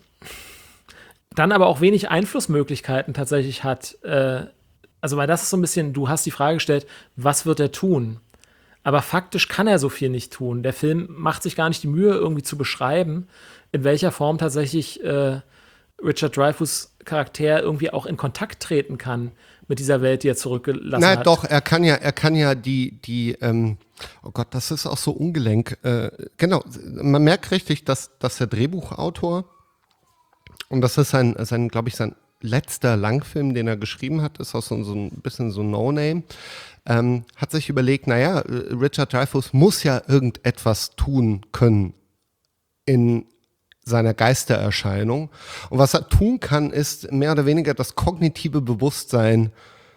dann aber auch wenig Einflussmöglichkeiten tatsächlich hat. Äh, also, weil das ist so ein bisschen, du hast die Frage gestellt, was wird er tun? Aber faktisch kann er so viel nicht tun. Der Film macht sich gar nicht die Mühe, irgendwie zu beschreiben, in welcher Form tatsächlich äh, Richard Dreyfuss Charakter irgendwie auch in Kontakt treten kann mit dieser Welt, die er zurückgelassen Na hat. doch, er kann ja, er kann ja die, die, ähm, oh Gott, das ist auch so ungelenk. Äh, genau, man merkt richtig, dass, dass der Drehbuchautor, und das ist sein, sein glaube ich, sein letzter Langfilm, den er geschrieben hat, ist auch so, so ein bisschen so No-Name, ähm, hat sich überlegt, naja, Richard Dreyfuss muss ja irgendetwas tun können in seiner Geistererscheinung. Und was er tun kann, ist mehr oder weniger das kognitive Bewusstsein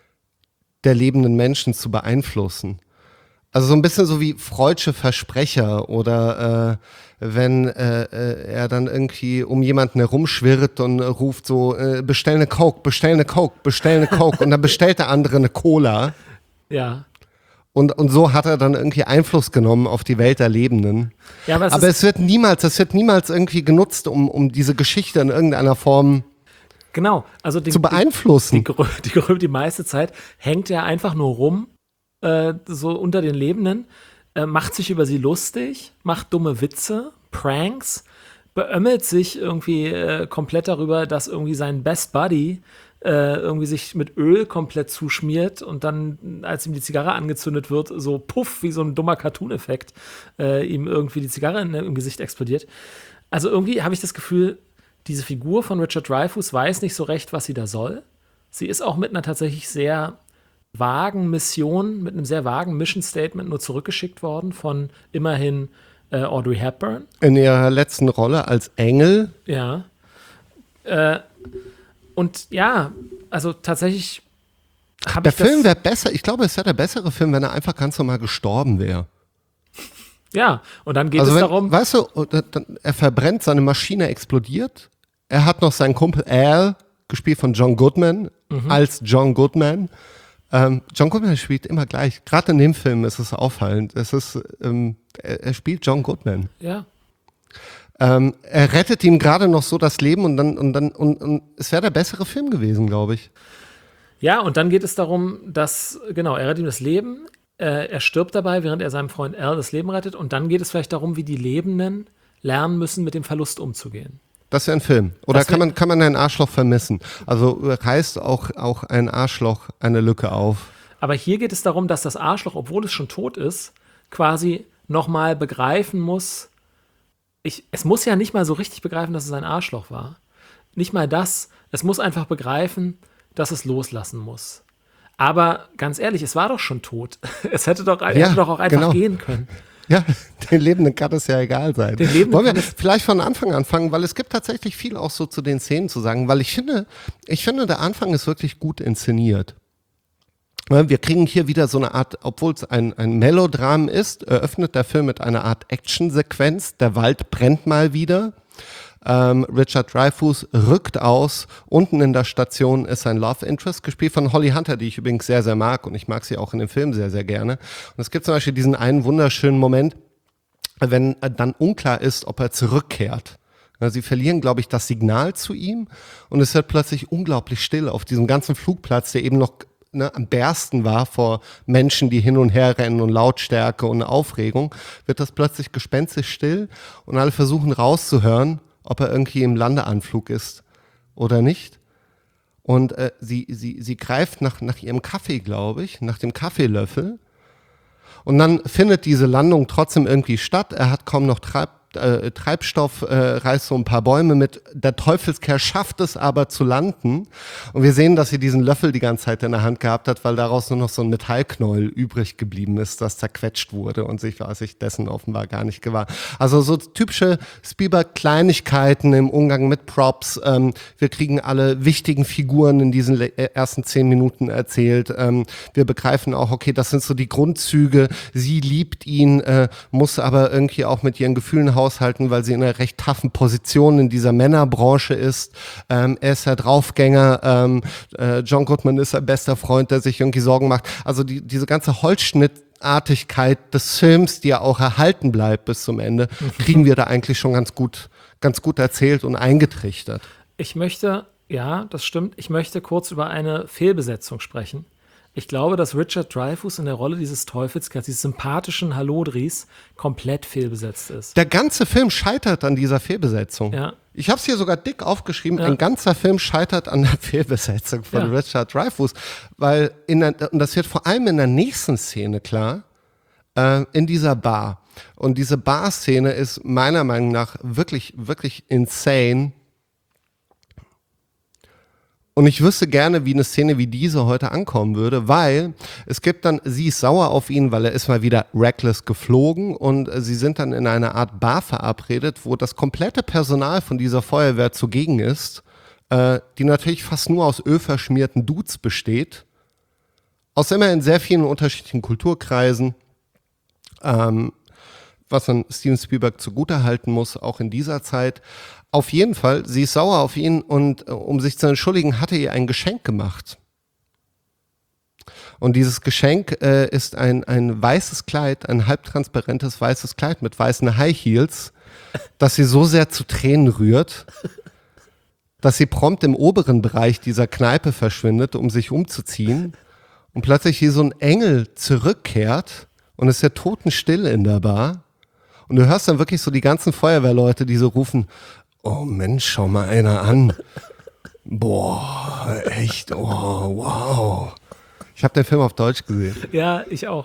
der lebenden Menschen zu beeinflussen. Also so ein bisschen so wie Freudsche Versprecher oder äh, wenn äh, äh, er dann irgendwie um jemanden herumschwirrt und äh, ruft so, äh, bestell eine Coke, bestell eine Coke, bestell eine Coke und dann bestellt der andere eine Cola. Ja. Und, und so hat er dann irgendwie Einfluss genommen auf die Welt der Lebenden. Ja, aber es Aber ist, es wird niemals, es wird niemals irgendwie genutzt, um, um diese Geschichte in irgendeiner Form genau, also die, zu beeinflussen. Die, die, die, die, die meiste Zeit hängt er einfach nur rum, äh, so unter den Lebenden, äh, macht sich über sie lustig, macht dumme Witze, Pranks, beömmelt sich irgendwie äh, komplett darüber, dass irgendwie sein Best Buddy äh, irgendwie sich mit Öl komplett zuschmiert und dann, als ihm die Zigarre angezündet wird, so puff, wie so ein dummer Cartoon-Effekt, äh, ihm irgendwie die Zigarre in, im Gesicht explodiert. Also irgendwie habe ich das Gefühl, diese Figur von Richard Dreyfuss weiß nicht so recht, was sie da soll. Sie ist auch mit einer tatsächlich sehr vagen Mission, mit einem sehr vagen Mission-Statement nur zurückgeschickt worden von immerhin äh, Audrey Hepburn. In ihrer letzten Rolle als Engel. Ja. Äh, und ja, also tatsächlich habe Der ich das... Film wäre besser, ich glaube, es wäre der bessere Film, wenn er einfach ganz normal gestorben wäre. Ja, und dann geht Also es wenn, darum... weißt du, er verbrennt, seine Maschine explodiert. Er hat noch seinen Kumpel Al, gespielt von John Goodman, Mhm. als John Goodman. Ähm, John Goodman spielt immer gleich. Gerade in dem Film ist es auffallend. Es ist, ähm, er, er spielt John Goodman. Ja, Ähm, er rettet ihm gerade noch so das Leben und dann, und dann, und, und es wäre der bessere Film gewesen, glaube ich. Ja, und dann geht es darum, dass, genau, er rettet ihm das Leben, äh, er stirbt dabei, während er seinem Freund Al das Leben rettet, und dann geht es vielleicht darum, wie die Lebenden lernen müssen, mit dem Verlust umzugehen. Das wäre ein Film. Oder Das wär- kann man, kann man einen Arschloch vermissen? Also reißt auch, auch ein Arschloch eine Lücke auf. Aber hier geht es darum, dass das Arschloch, obwohl es schon tot ist, quasi nochmal begreifen muss, ich, es muss ja nicht mal so richtig begreifen, dass es ein Arschloch war. Nicht mal das, es muss einfach begreifen, dass es loslassen muss. Aber ganz ehrlich, es war doch schon tot. Es hätte doch, Ja, hätte doch auch einfach genau. gehen können. Ja, den Lebenden kann es ja egal sein. Den Lebenden Wollen wir kann es- vielleicht von Anfang anfangen, weil es gibt tatsächlich viel auch so zu den Szenen zu sagen, weil ich finde, ich finde, der Anfang ist wirklich gut inszeniert. Ja, wir kriegen hier wieder so eine Art, obwohl es ein, ein Melodram ist, eröffnet der Film mit einer Art Actionsequenz. Der Wald brennt mal wieder. Ähm, Richard Dreyfuss rückt aus. Unten in der Station ist sein Love Interest, gespielt von Holly Hunter, die ich übrigens sehr, sehr mag. Und ich mag sie auch in dem Film sehr, sehr gerne. Und es gibt zum Beispiel diesen einen wunderschönen Moment, wenn dann unklar ist, ob er zurückkehrt. Ja, sie verlieren, glaube ich, das Signal zu ihm. Und es wird plötzlich unglaublich still auf diesem ganzen Flugplatz, der eben noch Ne, am Bersten war vor Menschen, die hin und her rennen und Lautstärke und Aufregung, wird das plötzlich gespenstisch still und alle versuchen rauszuhören, ob er irgendwie im Landeanflug ist oder nicht. Und äh, sie, sie, sie greift nach, nach ihrem Kaffee, glaube ich, nach dem Kaffeelöffel. Und dann findet diese Landung trotzdem irgendwie statt. Er hat kaum noch Treib, äh, Treibstoff, äh, reißt so ein paar Bäume mit. Der Teufelskerl schafft es aber zu landen. Und wir sehen, dass sie diesen Löffel die ganze Zeit in der Hand gehabt hat, weil daraus nur noch so ein Metallknäuel übrig geblieben ist, das zerquetscht wurde und sich war sich dessen offenbar gar nicht gewahr. Also so typische Spielberg-Kleinigkeiten im Umgang mit Props. Ähm, wir kriegen alle wichtigen Figuren in diesen le- ersten zehn Minuten erzählt. Ähm, wir begreifen auch, okay, das sind so die Grundzüge. Sie liebt ihn, äh, muss aber irgendwie auch mit ihren Gefühlen haushalten, weil sie in einer recht taffen Position in dieser Männerbranche ist. Ähm, er ist der Draufgänger. Ähm, äh, John Goodman ist sein bester Freund, der sich irgendwie Sorgen macht. Also die, diese ganze Holzschnittartigkeit des Films, die ja auch erhalten bleibt bis zum Ende, kriegen wir da eigentlich schon ganz gut, ganz gut erzählt und eingetrichtert. Ich möchte, ja, das stimmt, ich möchte kurz über eine Fehlbesetzung sprechen. Ich glaube, dass Richard Dreyfuss in der Rolle dieses Teufelskerls, dieses sympathischen Hallodris, komplett fehlbesetzt ist. Der ganze Film scheitert an dieser Fehlbesetzung. Ja. Ich habe es hier sogar dick aufgeschrieben, Ja. ein ganzer Film scheitert an der Fehlbesetzung von Ja. Richard Dreyfuss, weil in der, und das wird vor allem in der nächsten Szene klar, äh, in dieser Bar. Und diese Bar-Szene ist meiner Meinung nach wirklich, wirklich insane. Und ich wüsste gerne, wie eine Szene wie diese heute ankommen würde, weil es gibt dann, sie ist sauer auf ihn, weil er ist mal wieder reckless geflogen und äh, sie sind dann in einer Art Bar verabredet, wo das komplette Personal von dieser Feuerwehr zugegen ist, äh, die natürlich fast nur aus ölverschmierten Dudes besteht, aus immerhin sehr vielen unterschiedlichen Kulturkreisen, ähm, was man Steven Spielberg zugutehalten muss, auch in dieser Zeit. Auf jeden Fall, sie ist sauer auf ihn und äh, um sich zu entschuldigen, hat er ihr ein Geschenk gemacht. Und dieses Geschenk äh, ist ein, ein weißes Kleid, ein halbtransparentes weißes Kleid mit weißen High Heels, das sie so sehr zu Tränen rührt, dass sie prompt im oberen Bereich dieser Kneipe verschwindet, um sich umzuziehen und plötzlich wie so ein Engel zurückkehrt und es ist ja totenstill in der Bar. Und du hörst dann wirklich so die ganzen Feuerwehrleute, die so rufen, oh Mensch, schau mal einer an. Boah, echt, oh, wow. Ich habe den Film auf Deutsch gesehen. Ja, ich auch.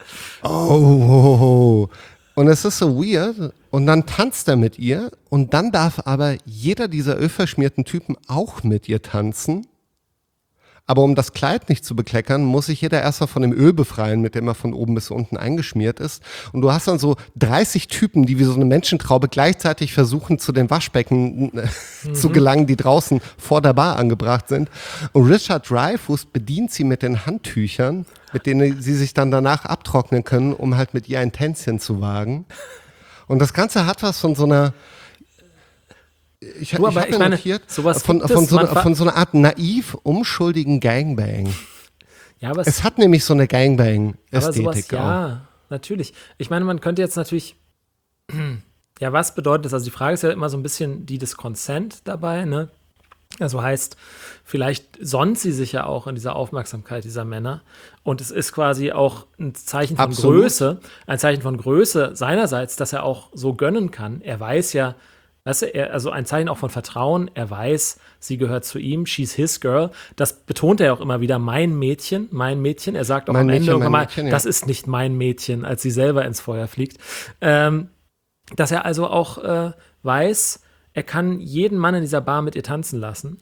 Oh, und es ist so weird. Und dann tanzt er mit ihr und dann darf aber jeder dieser ölverschmierten Typen auch mit ihr tanzen. Aber um das Kleid nicht zu bekleckern, muss sich jeder erstmal von dem Öl befreien, mit dem er von oben bis unten eingeschmiert ist. Und du hast dann so dreißig Typen, die wie so eine Menschentraube gleichzeitig versuchen, zu den Waschbecken äh, mhm. zu gelangen, die draußen vor der Bar angebracht sind. Und Richard Dreyfuss bedient sie mit den Handtüchern, mit denen sie sich dann danach abtrocknen können, um halt mit ihr ein Tänzchen zu wagen. Und das Ganze hat was von so einer Ich, du, ich aber ich meine, notiert, sowas von, gibt von, es so, manchmal- von so einer Art naiv unschuldigen Gangbang. Ja, aber es, Es hat nämlich so eine aber sowas, Gangbang-Ästhetik auch. ja, natürlich. Ich meine, man könnte jetzt natürlich, ja, was bedeutet das? Also die Frage ist ja immer so ein bisschen die des Consent dabei, ne? Also heißt, vielleicht sonnt sie sich ja auch in dieser Aufmerksamkeit dieser Männer. Und es ist quasi auch ein Zeichen von Absolut. Größe, ein Zeichen von Größe seinerseits, dass er auch so gönnen kann. Er weiß ja, weißt du, er, also ein Zeichen auch von Vertrauen. Er weiß, sie gehört zu ihm, she's his girl. Das betont er auch immer wieder, mein Mädchen, mein Mädchen. Er sagt auch Mein am Ende Mädchen, irgendwann mein mal, Mädchen, ja. das ist nicht mein Mädchen, als sie selber ins Feuer fliegt. Ähm, dass er also auch äh, weiß, er kann jeden Mann in dieser Bar mit ihr tanzen lassen.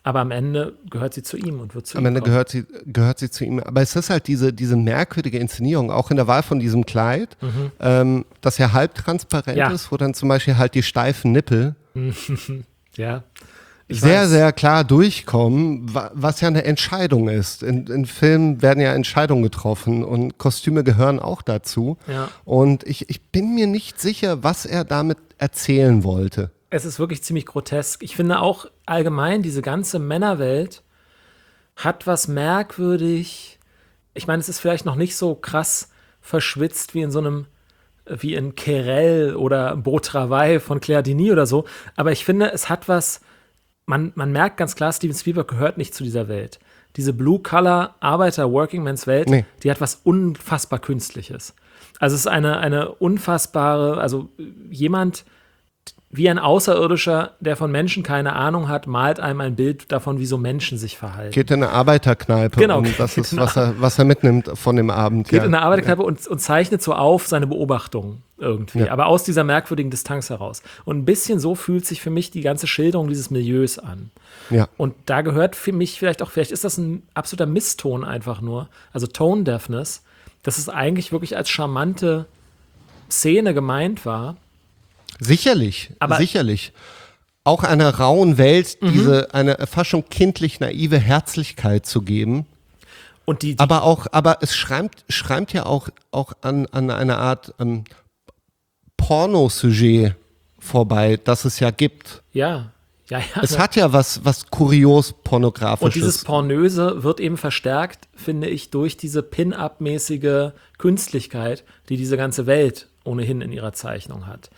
aber am Ende gehört sie zu ihm und wird zu Am ihm Ende kommen. gehört sie, gehört sie zu ihm. Aber es ist halt diese, diese merkwürdige Inszenierung, auch in der Wahl von diesem Kleid, Mhm. ähm, das ja halbtransparent Ja. ist, wo dann zum Beispiel halt die steifen Nippel Ja. Ich sehr, weiß. sehr klar durchkommen, wa- was ja eine Entscheidung ist. In, in Filmen werden ja Entscheidungen getroffen und Kostüme gehören auch dazu. Ja. Und ich, ich bin mir nicht sicher, was er damit erzählen wollte. Es ist wirklich ziemlich grotesk. Ich finde auch allgemein, diese ganze Männerwelt hat was merkwürdig. Ich meine, es ist vielleicht noch nicht so krass verschwitzt wie in so einem, wie in Querelle oder Beau Travail von Claire Denis oder so. Aber ich finde, es hat was, man, man merkt ganz klar, Steven Spielberg gehört nicht zu dieser Welt. Diese Blue-Collar-Arbeiter-Working-Mans-Welt, Nee. die hat was unfassbar Künstliches. Also es ist eine, eine unfassbare, also jemand, wie ein Außerirdischer, der von Menschen keine Ahnung hat, malt einem ein Bild davon, wie so Menschen sich verhalten. Geht in eine Arbeiterkneipe Genau, und das geht ist, in was er, was er mitnimmt von dem Abend. Geht ja. in eine Arbeiterkneipe und, und zeichnet so auf seine Beobachtungen irgendwie, Ja. aber aus dieser merkwürdigen Distanz heraus. Und ein bisschen so fühlt sich für mich die ganze Schilderung dieses Milieus an. Ja. Und da gehört für mich vielleicht auch, vielleicht ist das ein absoluter Misston einfach nur, also Tone Deafness, dass es eigentlich wirklich als charmante Szene gemeint war. Sicherlich, Aber- sicherlich. Auch einer rauen Welt diese eine fast schon kindlich naive Herzlichkeit zu geben. Und die, die Aber auch, aber es schreibt, schreibt ja auch, auch an, an eine Art ähm, Pornosujet vorbei, das es ja gibt. ja, ja, ja. Es hat ja was, was kurios pornografisches. Und dieses Pornöse wird eben verstärkt, finde ich, durch diese Pin-Up-mäßige Künstlichkeit, die diese ganze Welt ohnehin in ihrer Zeichnung hat.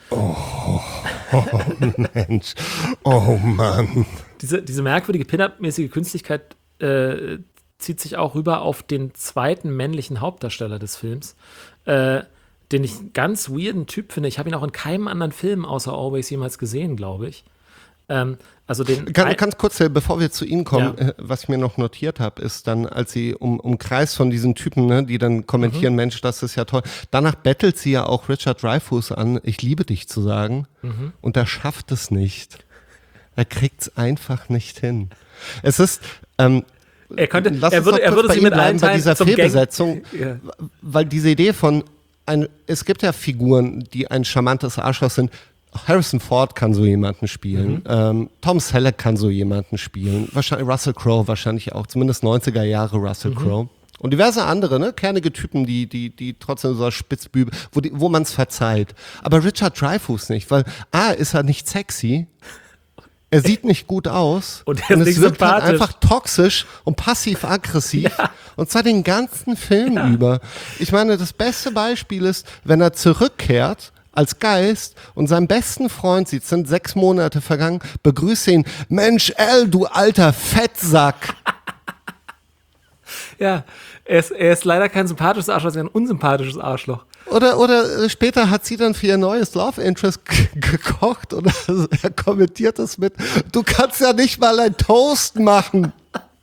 Mensch. Oh Mann. Diese, diese merkwürdige Pin-Up-mäßige Künstlichkeit äh, zieht sich auch rüber auf den zweiten männlichen Hauptdarsteller des Films, äh, den ich einen ganz weirden Typ finde. Ich habe ihn auch in keinem anderen Film außer Always jemals gesehen, glaube ich. Ähm, also den Ganz, ganz kurz, äh, bevor wir zu Ihnen kommen, Ja. äh, was ich mir noch notiert habe, ist dann, als sie um, umkreist von diesen Typen, ne, die dann kommentieren, Mensch, das ist ja toll. Danach bettelt sie ja auch Richard Dreyfuss an, ich liebe dich zu sagen. Und er schafft es nicht. Er kriegt es einfach nicht hin. Es ist, ähm, er könnte, lass er uns würde, noch er kurz würde bei sie ihm mit bleiben, allen bei Teilen dieser zum Gang- Fehlbesetzung, Ja. weil diese Idee von, ein, es gibt ja Figuren, die ein charmantes Arschloch sind. Harrison Ford kann so jemanden spielen. Mhm. Ähm, Tom Selleck kann so jemanden spielen. Wahrscheinlich Russell Crowe wahrscheinlich auch. Zumindest neunziger Jahre Russell Mhm. Crowe. Und diverse andere, ne, kernige Typen, die, die, die trotzdem so Spitzbübe, wo, die, wo man es verzeiht. Aber Richard Dreyfuss nicht, weil A, ist er nicht sexy, er sieht nicht gut aus Und er ist es nicht wirkt halt sympathisch. einfach toxisch und passiv-aggressiv und zwar den ganzen Film über. Ich meine, das beste Beispiel ist, wenn er zurückkehrt als Geist und seinen besten Freund sieht, es sind sechs Monate vergangen, begrüßt ihn, Mensch, Al, du alter Fettsack. Ja, er ist, er ist leider kein sympathisches Arschloch, sondern ein unsympathisches Arschloch. Oder, oder äh, später hat sie dann für ihr neues Love Interest g- gekocht und er kommentiert es mit, du kannst ja nicht mal ein Toast machen.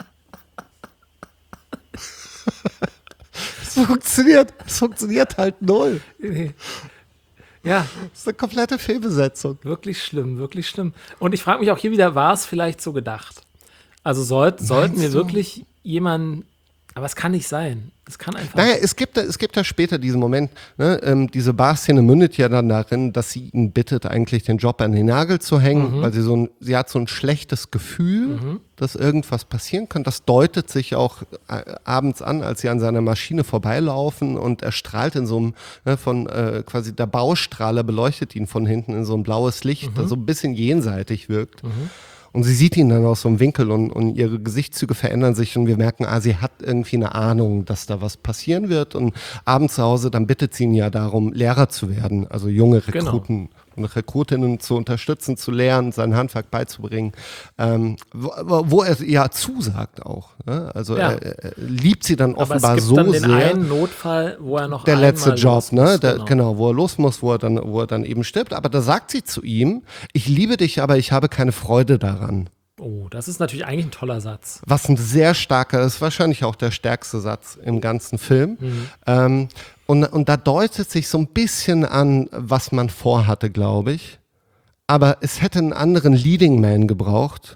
Es funktioniert, es funktioniert halt null. Nee. Ja, Das ist eine komplette Fehlbesetzung. wirklich schlimm, wirklich schlimm. Und ich frage mich auch hier wieder, war es vielleicht so gedacht? Also sollt, sollten wir du? wirklich jemanden, aber es kann nicht sein. Es kann einfach Naja, es gibt, da- es gibt da später diesen Moment, ne, ähm, diese Barszene mündet ja dann darin, dass sie ihn bittet, eigentlich den Job an den Nagel zu hängen, weil sie so ein, sie hat so ein schlechtes Gefühl, dass irgendwas passieren kann. Das deutet sich auch äh, abends an, als sie an seiner Maschine vorbeilaufen und er strahlt in so einem, ne, von äh, quasi der Baustrahler beleuchtet ihn von hinten in so ein blaues Licht, das so ein bisschen jenseitig wirkt. Und sie sieht ihn dann aus so einem Winkel und, und ihre Gesichtszüge verändern sich und wir merken, ah, sie hat irgendwie eine Ahnung, dass da was passieren wird. Und abends zu Hause, dann bittet sie ihn ja darum, Lehrer zu werden, also junge Genau. Rekruten und Rekrutinnen zu unterstützen, zu lernen, sein Handwerk beizubringen, ähm, wo, wo er ja zusagt auch. Ne? Also Ja. er, er liebt sie dann aber offenbar es gibt so dann den sehr. einen Notfall, wo er noch Der einmal letzte Job, los ne? muss, Der, genau. genau, wo er los muss, wo er dann, wo er dann eben stirbt. Aber da sagt sie zu ihm, ich liebe dich, aber ich habe keine Freude daran. Oh, das ist natürlich eigentlich ein toller Satz. Was ein sehr starker ist, wahrscheinlich auch der stärkste Satz im ganzen Film. Mhm. Ähm, und, und da deutet sich so ein bisschen an, was man vorhatte, glaube ich. Aber es hätte einen anderen Leading Man gebraucht,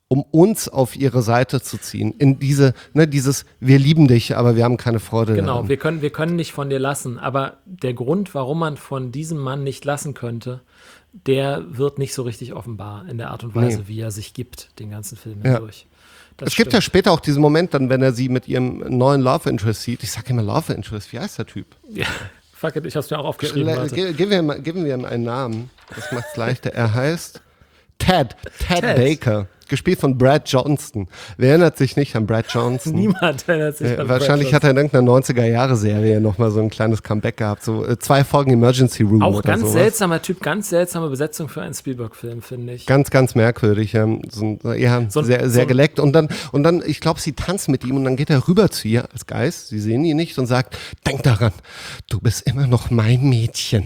um uns auf ihre Seite zu ziehen. In diese, ne, dieses, wir lieben dich, aber wir haben keine Freude Genau, daran. wir können, wir können nicht von dir lassen, aber der Grund, warum man von diesem Mann nicht lassen könnte, der wird nicht so richtig offenbar in der Art und Weise, Nee. wie er sich gibt, den ganzen Film Ja. hindurch. Das Es gibt ja stimmt. später auch diesen Moment dann, wenn er sie mit ihrem neuen Love Interest sieht. Ich sage immer Love Interest, wie heißt der Typ? Ja, fuck it, ich hab's mir auch aufgeschrieben. Le- Warte. ge- Geben wir, ihm- geben wir ihm einen Namen. Das macht's leichter. Er heißt Ted. Ted, Ted. Baker. Gespielt von Brad Johnston. Wer erinnert sich nicht an Brad Johnston? Niemand erinnert sich Äh, an wahrscheinlich Brad hat er in irgendeiner neunziger-Jahre-Serie nochmal so ein kleines Comeback gehabt. So äh, zwei Folgen Emergency Room Auch oder ganz sowas. seltsamer Typ, ganz seltsame Besetzung für einen Spielberg-Film, finde ich. Ganz, ganz merkwürdig. Ähm, so, ein- ja, So ein- sehr, so sehr ein- geleckt. Und dann, und dann, ich glaube, sie tanzt mit ihm und dann geht er rüber zu ihr als Geist. Sie sehen ihn nicht und sagt, denk daran, du bist immer noch mein Mädchen.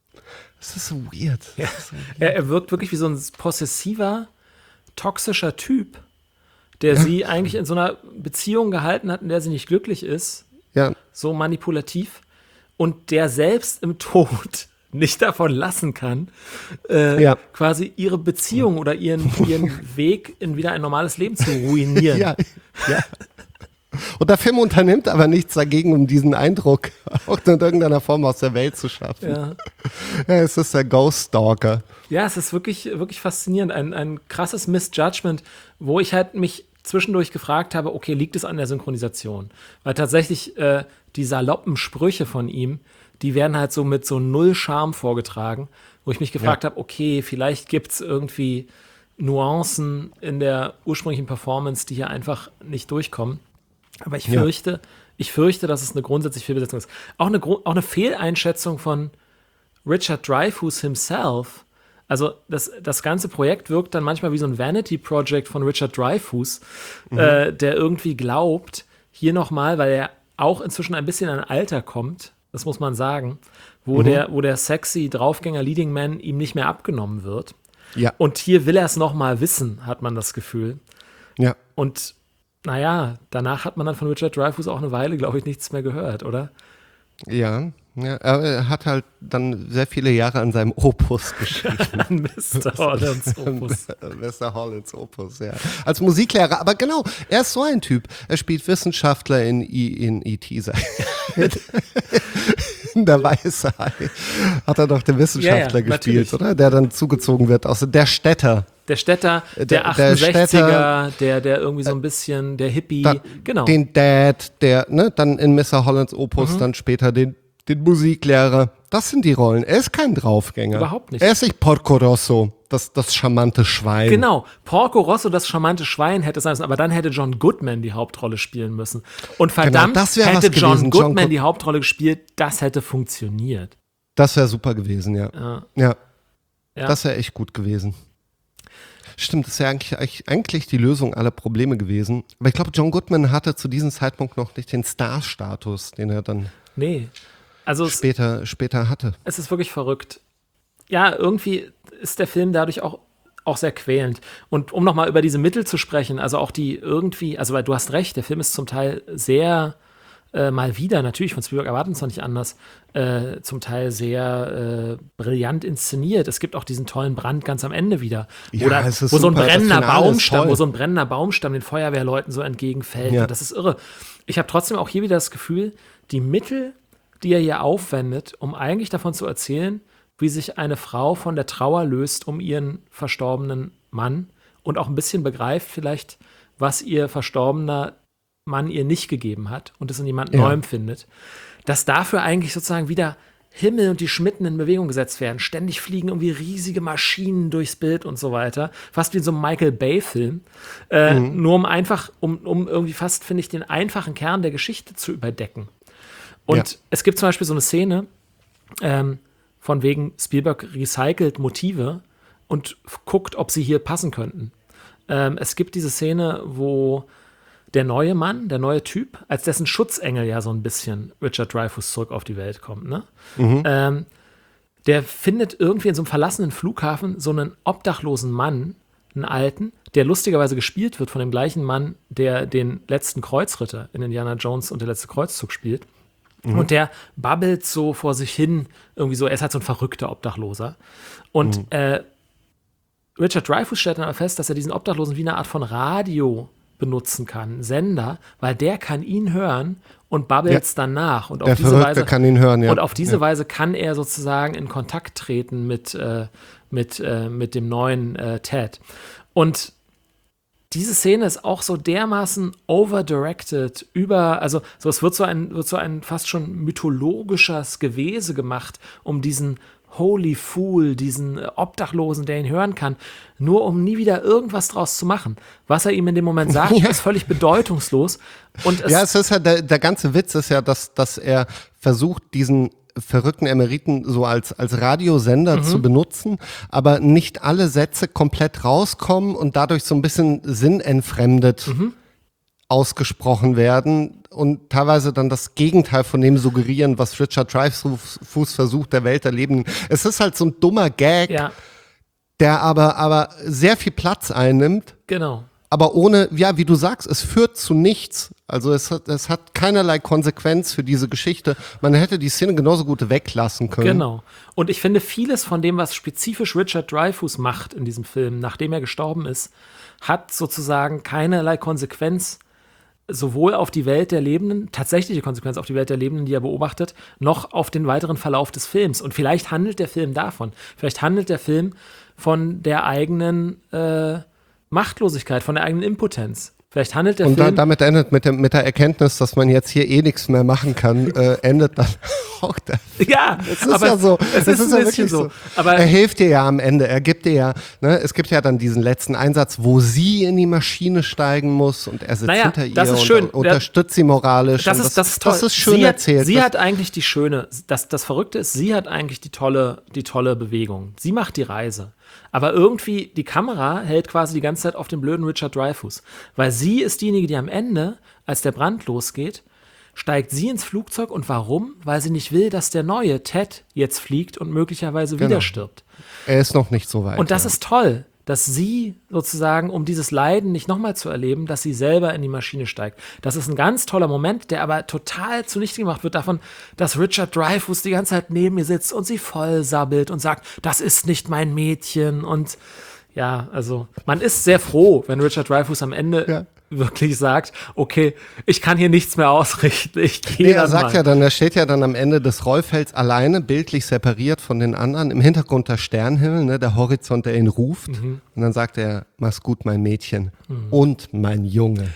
Das ist so weird. Ja. Er, er wirkt wirklich wie so ein possessiver, toxischer Typ, der sie eigentlich in so einer Beziehung gehalten hat, in der sie nicht glücklich ist, Ja, so manipulativ, und der selbst im Tod nicht davon lassen kann, äh, Ja. quasi ihre Beziehung oder ihren, ihren Weg in wieder ein normales Leben zu ruinieren. ja, ja. Und der Film unternimmt aber nichts dagegen, um diesen Eindruck auch in irgendeiner Form aus der Welt zu schaffen. Ja. Ja, es ist der Ghost Stalker. Ja, es ist wirklich, wirklich faszinierend. Ein, ein krasses Misjudgment, wo ich halt mich zwischendurch gefragt habe, okay, liegt es an der Synchronisation? Weil tatsächlich äh, die saloppen Sprüche von ihm, die werden halt so mit so null Charme vorgetragen, wo ich mich gefragt Ja. habe, okay, vielleicht gibt es irgendwie Nuancen in der ursprünglichen Performance, die hier einfach nicht durchkommen. Aber ich Ja. fürchte, ich fürchte, dass es eine grundsätzlich Fehlbesetzung ist. Auch eine, Gru- auch eine Fehleinschätzung von Richard Dreyfuss himself. Also das, das ganze Projekt wirkt dann manchmal wie so ein Vanity-Project von Richard Dreyfuss, äh, der irgendwie glaubt, hier nochmal, weil er auch inzwischen ein bisschen an Alter kommt, das muss man sagen, wo, der, wo der sexy Draufgänger Leading Man ihm nicht mehr abgenommen wird. Ja, Und hier will er es nochmal wissen, hat man das Gefühl. ja. Und naja, danach hat man dann von Richard Dreyfuss auch eine Weile, glaube ich, nichts mehr gehört, oder? Ja, ja, er hat halt dann sehr viele Jahre an seinem Opus geschrieben. An Mister Hollands Opus. Mister Hollands Opus, ja. Als Musiklehrer, aber genau, er ist so ein Typ. Er spielt Wissenschaftler in, I, in E T In der Weiße Hai hat er doch den Wissenschaftler Ja, ja, gespielt, natürlich. oder? Der dann zugezogen wird aus der Städter. Der Städter, der, Der- der achtundsechziger, Städter- der, der irgendwie so ein bisschen, der Hippie, Dann genau. Den Dad, der, ne, dann in Mister Hollands Opus, Mhm. dann später den, den Musiklehrer. Das sind die Rollen. Er ist kein Draufgänger. Überhaupt nicht. Er ist nicht Porco Rosso, das, das charmante Schwein. Genau, Porco Rosso, das charmante Schwein hätte sein müssen, aber dann hätte John Goodman die Hauptrolle spielen müssen. Und verdammt, das wär was hätte John gewesen. John Goodman Good- die Hauptrolle gespielt, das hätte funktioniert. Das wäre super gewesen, ja. Ja. Ja, Ja. das wäre echt gut gewesen. Stimmt, das ist ja eigentlich, eigentlich- eigentlich die Lösung aller Probleme gewesen. Aber ich glaube, John Goodman hatte zu diesem Zeitpunkt noch nicht den Star-Status, den er dann Nee. Also es, später, später hatte. es ist wirklich verrückt. Ja, irgendwie ist der Film dadurch auch, auch sehr quälend. Und um nochmal über diese Mittel zu sprechen, also auch die irgendwie, also weil du hast recht, der Film ist zum Teil sehr äh, mal wieder, natürlich von Spielberg erwarten es noch nicht anders, äh, zum Teil sehr äh, brillant inszeniert. Es gibt auch diesen tollen Brand ganz am Ende wieder, Ja, wo, da, es ist wo so ein super, das brennender Finale ist Baumstamm, toll. wo so ein brennender Baumstamm den Feuerwehrleuten so entgegenfällt. Ja. Und das ist irre. Ich habe trotzdem auch hier wieder das Gefühl, die Mittel, die er hier aufwendet, um eigentlich davon zu erzählen, wie sich eine Frau von der Trauer löst um ihren verstorbenen Mann und auch ein bisschen begreift vielleicht, was ihr verstorbener Mann ihr nicht gegeben hat und es in jemand Ja. Neuem findet, dass dafür eigentlich sozusagen wieder Himmel und die Schmitten in Bewegung gesetzt werden. Ständig fliegen irgendwie riesige Maschinen durchs Bild und so weiter. Fast wie in so einem Michael Bay-Film. Äh, Nur um einfach, um, um irgendwie fast, finde ich, den einfachen Kern der Geschichte zu überdecken. Und Ja. es gibt zum Beispiel so eine Szene, ähm, von wegen Spielberg recycelt Motive und f- guckt, ob sie hier passen könnten. Ähm, es gibt diese Szene, wo der neue Mann, der neue Typ, als dessen Schutzengel ja so ein bisschen Richard Dreyfuss zurück auf die Welt kommt, ne? Ähm, der findet irgendwie in so einem verlassenen Flughafen so einen obdachlosen Mann, einen Alten, der lustigerweise gespielt wird von dem gleichen Mann, der den letzten Kreuzritter in Indiana Jones und der letzte Kreuzzug spielt. Und der babbelt so vor sich hin, irgendwie so, er ist halt so ein verrückter Obdachloser. Und äh, Richard Dreyfuss stellt dann aber fest, dass er diesen Obdachlosen wie eine Art von Radio benutzen kann, Sender, weil der kann ihn hören und babbelt ja. dann nach. Und auf der diese Verrückte Weise kann ihn hören, ja. Und auf diese ja. Weise kann er sozusagen in Kontakt treten mit, äh, mit, äh, mit dem neuen äh, Ted. Und diese Szene ist auch so dermaßen overdirected, über, also so, es wird so ein, wird so ein fast schon mythologisches Gewese gemacht, um diesen Holy Fool, diesen Obdachlosen, der ihn hören kann, nur um nie wieder irgendwas draus zu machen. Was er ihm in dem Moment sagt, ja. ist völlig bedeutungslos. Und es ja, es ist ja, der, der ganze Witz ist ja, dass, dass er versucht, diesen verrückten Emeriten so als, als Radiosender mhm. zu benutzen, aber nicht alle Sätze komplett rauskommen und dadurch so ein bisschen sinnentfremdet mhm. ausgesprochen werden und teilweise dann das Gegenteil von dem suggerieren, was Richard Dreyfuss versucht, der Welt erleben. Es ist halt so ein dummer Gag, ja. der aber, aber sehr viel Platz einnimmt. Genau. Aber ohne, ja, wie du sagst, es führt zu nichts. Also es hat, es hat keinerlei Konsequenz für diese Geschichte. Man hätte die Szene genauso gut weglassen können. Genau. Und ich finde, vieles von dem, was spezifisch Richard Dreyfuss macht in diesem Film, nachdem er gestorben ist, hat sozusagen keinerlei Konsequenz sowohl auf die Welt der Lebenden, tatsächliche Konsequenz auf die Welt der Lebenden, die er beobachtet, noch auf den weiteren Verlauf des Films. Und vielleicht handelt der Film davon. Vielleicht handelt der Film von der eigenen äh, Machtlosigkeit, von der eigenen Impotenz. Vielleicht handelt der und Film... Und da, damit endet mit, dem, mit der Erkenntnis, dass man jetzt hier eh nichts mehr machen kann, äh, endet dann auch der Film. Ja, es ist aber ja so. Es ist, es ist ein ja bisschen wirklich so. so. Aber er hilft dir ja am Ende. Er gibt dir ja, ne, es gibt ja dann diesen letzten Einsatz, wo sie in die Maschine steigen muss und er sitzt naja, hinter ihr das ist und schön. unterstützt sie moralisch. Das ist, das, das ist toll. Das ist schön sie erzählt. Hat, sie hat eigentlich die schöne, das, das Verrückte ist, sie hat eigentlich die tolle, die tolle Bewegung. Sie macht die Reise. Aber irgendwie, die Kamera hält quasi die ganze Zeit auf den blöden Richard Dreyfuss. Weil sie ist diejenige, die am Ende, als der Brand losgeht, steigt sie ins Flugzeug. Und warum? Weil sie nicht will, dass der neue Ted jetzt fliegt und möglicherweise genau. wieder stirbt. Er ist noch nicht so weit. Und das ja. ist toll, dass sie sozusagen, um dieses Leiden nicht nochmal zu erleben, dass sie selber in die Maschine steigt. Das ist ein ganz toller Moment, der aber total zunichte gemacht wird davon, dass Richard Dreyfuss die ganze Zeit neben ihr sitzt und sie voll sabbelt und sagt, das ist nicht mein Mädchen. Und ja, also man ist sehr froh, wenn Richard Dreyfuss am Ende ja. wirklich sagt, okay, ich kann hier nichts mehr ausrichten, ich gehe nee, dann er sagt mal. ja dann, er steht ja dann am Ende des Rollfelds alleine, bildlich separiert von den anderen, im Hintergrund der Sternenhimmel, ne, der Horizont, der ihn ruft. Mhm. Und dann sagt er, mach's gut, mein Mädchen mhm. und mein Junge.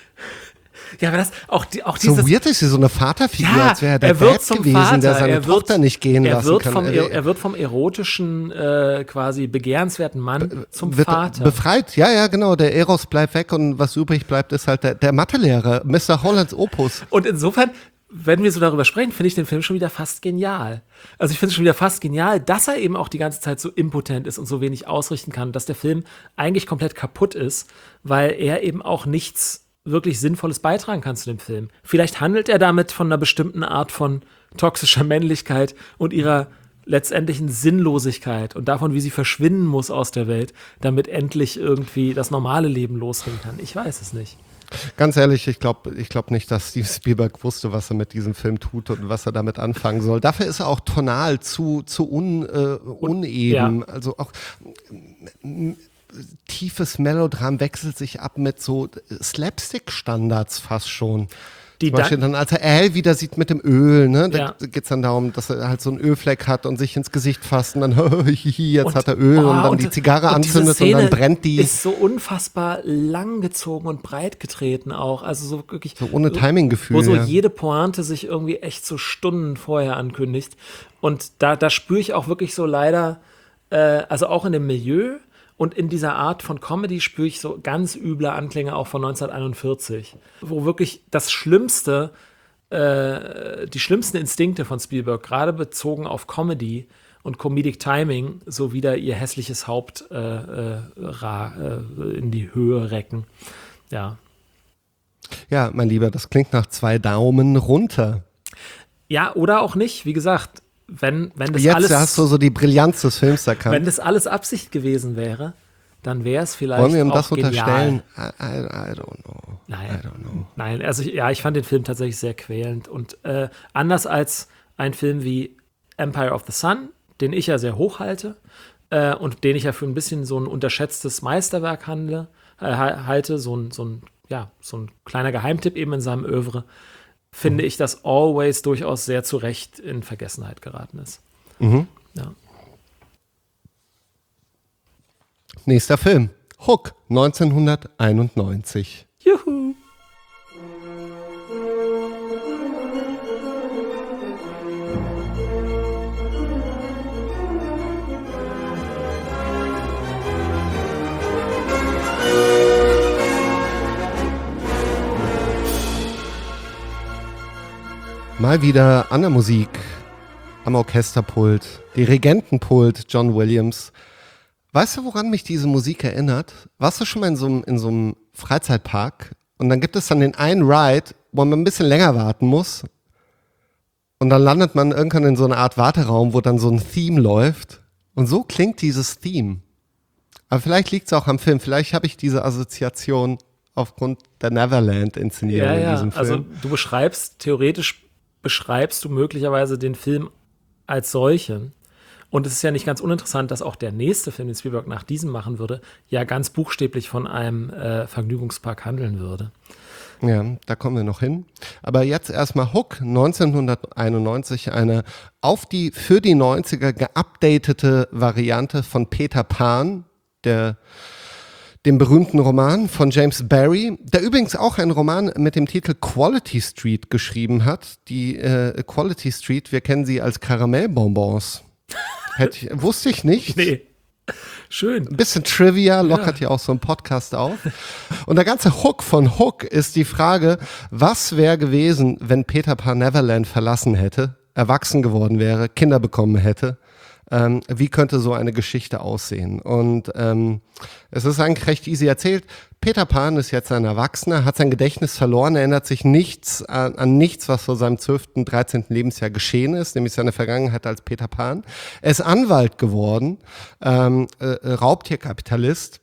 Ja, aber das auch die, auch dieses so weird ist sie so eine Vaterfigur, ja, als wäre er der er wird Dad zum gewesen, Vater, der seine er wird, Tochter nicht gehen er lassen wird kann. Vom, er, er wird vom erotischen, äh, quasi begehrenswerten Mann zum wird Vater. Befreit, ja, ja, genau. Der Eros bleibt weg und was übrig bleibt, ist halt der, der Mathelehrer, Mister Hollands Opus. Und insofern, wenn wir so darüber sprechen, finde ich den Film schon wieder fast genial. Also ich finde es schon wieder fast genial, dass er eben auch die ganze Zeit so impotent ist und so wenig ausrichten kann, dass der Film eigentlich komplett kaputt ist, weil er eben auch nichts wirklich Sinnvolles beitragen kann zu dem Film. Vielleicht handelt er damit von einer bestimmten Art von toxischer Männlichkeit und ihrer letztendlichen Sinnlosigkeit und davon, wie sie verschwinden muss aus der Welt, damit endlich irgendwie das normale Leben losgehen kann. Ich weiß es nicht. Ganz ehrlich, ich glaube ich glaub nicht, dass Steven Spielberg wusste, was er mit diesem Film tut und was er damit anfangen soll. Dafür ist er auch tonal zu, zu un, äh, uneben. Ja. Also auch m- tiefes Melodram wechselt sich ab mit so Slapstick-Standards fast schon. Die Zum Beispiel dann, als er Al wieder sieht mit dem Öl, ne? Da ja. geht es dann darum, dass er halt so einen Ölfleck hat und sich ins Gesicht fasst und dann, jetzt und, hat er Öl oh, und dann und, die Zigarre und anzündet und dann brennt die. Ist so unfassbar lang gezogen und breit getreten auch. Also so wirklich. So ohne Timinggefühl. Wo so ja. jede Pointe sich irgendwie echt so Stunden vorher ankündigt. Und da, da spüre ich auch wirklich so leider, äh, also auch in dem Milieu, und in dieser Art von Comedy spüre ich so ganz üble Anklänge auch von neunzehnhunderteinundvierzig, wo wirklich das Schlimmste, äh, die schlimmsten Instinkte von Spielberg, gerade bezogen auf Comedy und Comedic Timing, so wieder ihr hässliches Haupt äh, äh, ra, äh, in die Höhe recken. Ja. Ja, mein Lieber, das klingt nach zwei Daumen runter. Ja, oder auch nicht, wie gesagt. Wenn, wenn das Jetzt alles, hast du so die Brillanz des Films erkannt. Wenn das alles Absicht gewesen wäre, dann wäre es vielleicht Wollen wir ihm auch das genial. unterstellen? I, I, I don't know. Nein, I don't know. Nein, also ich, ja, ich fand den Film tatsächlich sehr quälend. Und äh, anders als ein Film wie Empire of the Sun, den ich ja sehr hoch halte, äh, und den ich ja für ein bisschen so ein unterschätztes Meisterwerk handle, äh, halte, so ein, so ein, ja, so ein kleiner Geheimtipp eben in seinem Övre, finde mhm. ich, dass Always durchaus sehr zu Recht in Vergessenheit geraten ist. Mhm. Ja. Nächster Film. Hook, neunzehnhunderteinundneunzig. Juhu! Mal wieder an der Musik, am Orchesterpult, Dirigentenpult, John Williams. Weißt du, woran mich diese Musik erinnert? Warst du schon mal in so einem, in so einem Freizeitpark und dann gibt es dann den einen Ride, wo man ein bisschen länger warten muss und dann landet man irgendwann in so einer Art Warteraum, wo dann so ein Theme läuft und so klingt dieses Theme. Aber vielleicht liegt es auch am Film, vielleicht habe ich diese Assoziation aufgrund der Neverland-Inszenierung ja, ja. in diesem Film. Also du beschreibst, theoretisch beschreibst du möglicherweise den Film als solchen. Und es ist ja nicht ganz uninteressant, dass auch der nächste Film, den Spielberg nach diesem machen würde, ja ganz buchstäblich von einem äh, Vergnügungspark handeln würde. Ja, da kommen wir noch hin. Aber jetzt erstmal Hook, neunzehnhunderteinundneunzig, eine auf die für die neunziger geupdatete Variante von Peter Pan, der dem berühmten Roman von James Barrie, der übrigens auch einen Roman mit dem Titel Quality Street geschrieben hat. Die äh, Quality Street, wir kennen sie als Karamellbonbons. Hätte ich, wusste ich nicht. Nee. Schön. Ein bisschen Trivia lockert ja auch so ein Podcast auf. Und der ganze Hook von Hook ist die Frage, was wäre gewesen, wenn Peter Pan Neverland verlassen hätte, erwachsen geworden wäre, Kinder bekommen hätte. Ähm, wie könnte so eine Geschichte aussehen? Und ähm, es ist eigentlich recht easy erzählt. Peter Pan ist jetzt ein Erwachsener, hat sein Gedächtnis verloren, erinnert sich nichts an, an nichts, was vor seinem zwölften, dreizehnten Lebensjahr geschehen ist, nämlich seine Vergangenheit als Peter Pan. Er ist Anwalt geworden, ähm, äh, Raubtierkapitalist,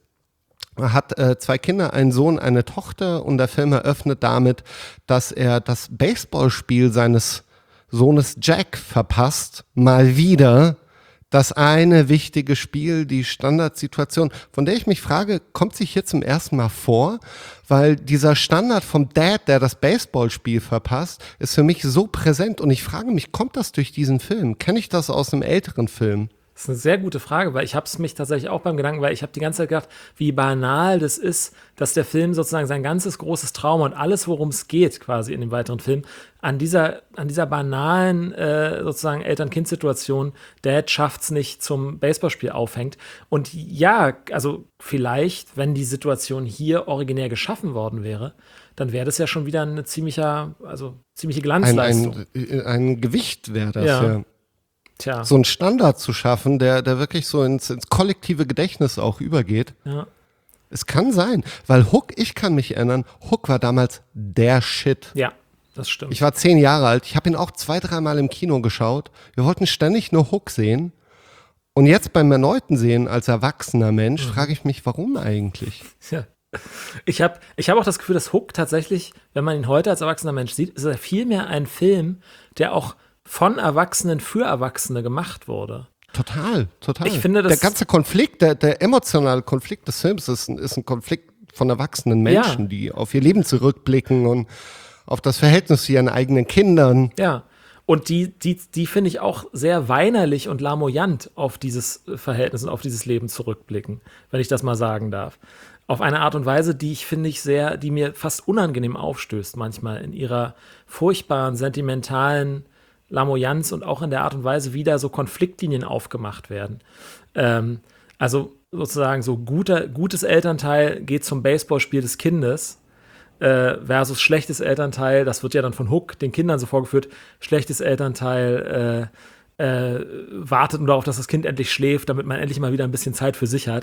hat äh, zwei Kinder, einen Sohn, eine Tochter, und der Film eröffnet damit, dass er das Baseballspiel seines Sohnes Jack verpasst, mal wieder. Das eine wichtige Spiel, die Standardsituation, von der ich mich frage, kommt sich hier zum ersten Mal vor? Weil dieser Standard vom Dad, der das Baseballspiel verpasst, ist für mich so präsent. Und ich frage mich, kommt das durch diesen Film? Kenne ich das aus einem älteren Film? Das ist eine sehr gute Frage, weil ich habe es mich tatsächlich auch beim Gedanken, weil ich habe die ganze Zeit gedacht, wie banal das ist, dass der Film sozusagen sein ganzes großes Trauma und alles, worum es geht quasi in dem weiteren Film, an dieser, an dieser banalen äh, sozusagen Eltern-Kind-Situation, Dad schafft's nicht, zum Baseballspiel aufhängt. Und ja, also vielleicht, wenn die Situation hier originär geschaffen worden wäre, dann wäre das ja schon wieder eine ziemlicher, also ziemliche Glanzleistung. Ein, ein, ein Gewicht wäre das, ja. ja. Tja. So einen Standard zu schaffen, der, der wirklich so ins, ins kollektive Gedächtnis auch übergeht. Ja. Es kann sein, weil Hook, ich kann mich erinnern, Hook war damals der Shit. Ja, das stimmt. Ich war zehn Jahre alt, ich habe ihn auch zwei, dreimal im Kino geschaut. Wir wollten ständig nur Hook sehen. Und jetzt beim erneuten Sehen als erwachsener Mensch mhm. frage ich mich, warum eigentlich? Ja. Ich habe ich hab auch das Gefühl, dass Hook tatsächlich, wenn man ihn heute als erwachsener Mensch sieht, ist er vielmehr ein Film, der auch von Erwachsenen für Erwachsene gemacht wurde. Total, total. Ich finde, das der ganze Konflikt, der, der emotionale Konflikt des Films ist ein, ist ein Konflikt von erwachsenen Menschen, ja. die auf ihr Leben zurückblicken und auf das Verhältnis zu ihren eigenen Kindern. Ja, und die, die, die finde ich auch sehr weinerlich und lamoyant auf dieses Verhältnis und auf dieses Leben zurückblicken, wenn ich das mal sagen darf. Auf eine Art und Weise, die ich finde ich sehr, die mir fast unangenehm aufstößt manchmal in ihrer furchtbaren, sentimentalen Lamoyanz und auch in der Art und Weise, wie da so Konfliktlinien aufgemacht werden. Ähm, also sozusagen so guter, gutes Elternteil geht zum Baseballspiel des Kindes äh, versus schlechtes Elternteil, das wird ja dann von Hook den Kindern so vorgeführt, schlechtes Elternteil äh, äh, wartet nur darauf, dass das Kind endlich schläft, damit man endlich mal wieder ein bisschen Zeit für sich hat.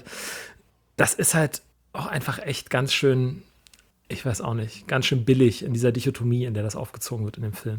Das ist halt auch einfach echt ganz schön, ich weiß auch nicht, ganz schön billig in dieser Dichotomie, in der das aufgezogen wird in dem Film.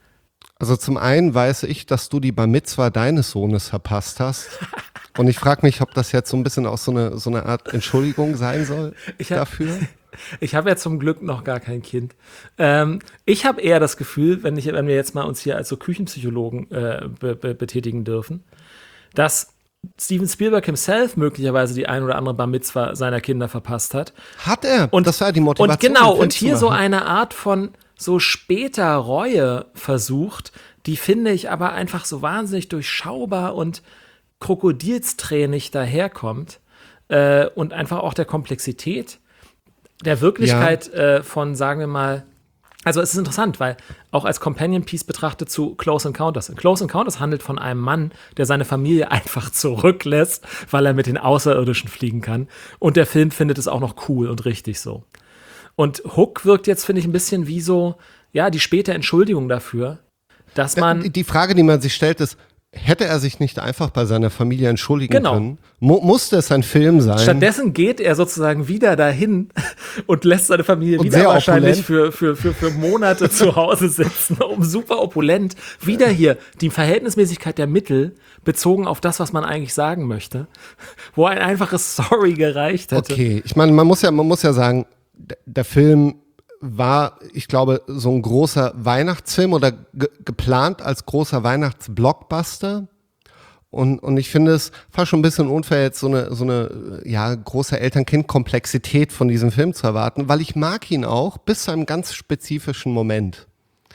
Also zum einen weiß ich, dass du die Bar Mitzwa deines Sohnes verpasst hast. Und ich frage mich, ob das jetzt so ein bisschen auch so eine, so eine Art Entschuldigung sein soll ich hab, dafür. Ich habe ja zum Glück noch gar kein Kind. Ähm, ich habe eher das Gefühl, wenn, ich, wenn wir jetzt mal uns hier als so Küchenpsychologen äh, be, be, betätigen dürfen, dass Steven Spielberg himself möglicherweise die ein oder andere Bar Mitzwa seiner Kinder verpasst hat. Hat er. Und das war die Motivation. Und genau, den Film und zu hier so machen. eine Art von so später Reue versucht, die finde ich aber einfach so wahnsinnig durchschaubar und krokodilstränig daherkommt äh, und einfach auch der Komplexität der Wirklichkeit ja. äh, von, sagen wir mal, also es ist interessant, weil auch als Companion Piece betrachtet zu Close Encounters. Close Encounters handelt von einem Mann, der seine Familie einfach zurücklässt, weil er mit den Außerirdischen fliegen kann. Und der Film findet es auch noch cool und richtig so. Und Hook wirkt jetzt, finde ich, ein bisschen wie so, ja, die späte Entschuldigung dafür, dass man... Die Frage, die man sich stellt, ist, hätte er sich nicht einfach bei seiner Familie entschuldigen genau. können? Mu- musste es ein Film sein? Stattdessen geht er sozusagen wieder dahin und lässt seine Familie und wieder wahrscheinlich für, für, für, für Monate zu Hause sitzen, um super opulent. Wieder hier die Verhältnismäßigkeit der Mittel bezogen auf das, was man eigentlich sagen möchte, wo ein einfaches Sorry gereicht hätte. Okay, ich meine, man muss ja, man muss ja sagen, d- der Film war, ich glaube, so ein großer Weihnachtsfilm oder ge- geplant als großer Weihnachtsblockbuster. Und, und ich finde es fast schon ein bisschen unfair, jetzt so eine, so eine ja, große Eltern-Kind-Komplexität von diesem Film zu erwarten, weil ich mag ihn auch bis zu einem ganz spezifischen Moment.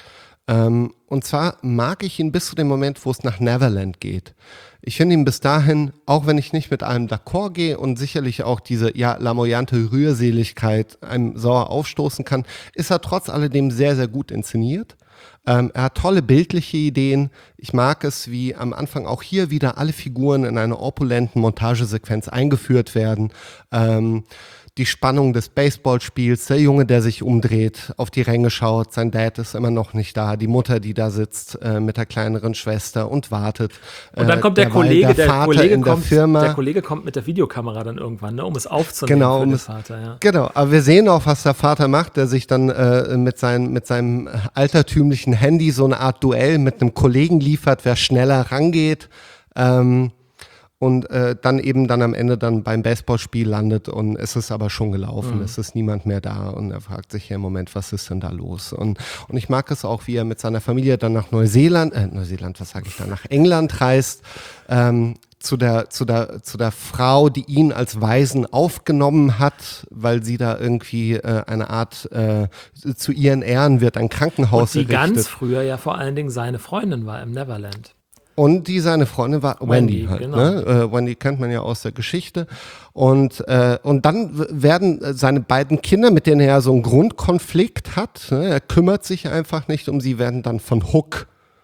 Ähm, und zwar mag ich ihn bis zu dem Moment, wo es nach Neverland geht. Ich finde ihn bis dahin, auch wenn ich nicht mit allem d'accord gehe und sicherlich auch diese ja lamoyante Rührseligkeit einem sauer aufstoßen kann, ist er trotz alledem sehr, sehr gut inszeniert. Ähm, er hat tolle bildliche Ideen. Ich mag es, wie am Anfang auch hier wieder alle Figuren in einer opulenten Montagesequenz eingeführt werden. Ähm, die Spannung des Baseballspiels, der Junge, der sich umdreht, auf die Ränge schaut, sein Dad ist immer noch nicht da, die Mutter, die da sitzt äh, mit der kleineren Schwester und wartet. Und dann kommt der derweil Kollege, der der, Vater Kollege in der kommt, Firma. der Kollege kommt mit der Videokamera dann irgendwann, ne, um es aufzunehmen Genau, für um den es, Vater. Ja. Genau, aber wir sehen auch, was der Vater macht, der sich dann äh, mit, sein, mit seinem altertümlichen Handy so eine Art Duell mit einem Kollegen liefert, wer schneller rangeht. Ähm, Und äh, dann eben dann am Ende dann beim Baseballspiel landet und es ist aber schon gelaufen, Mhm. es ist niemand mehr da und er fragt sich ja im Moment, was ist denn da los? Und, und ich mag es auch, wie er mit seiner Familie dann nach Neuseeland, äh, Neuseeland, was sage ich da, nach England reist, ähm, zu der, zu der, zu der Frau, die ihn als Waisen aufgenommen hat, weil sie da irgendwie äh, eine Art, äh, zu ihren Ehren wird ein Krankenhaus Und die errichtet. ganz früher ja vor allen Dingen seine Freundin war im Neverland. Und die seine Freundin war Wendy, Wendy, halt. genau. Ne? Äh, Wendy kennt man ja aus der Geschichte. Und, äh, und dann w- werden äh, seine beiden Kinder, mit denen er ja so einen Grundkonflikt hat, ne? Er kümmert sich einfach nicht um sie, werden dann von Hook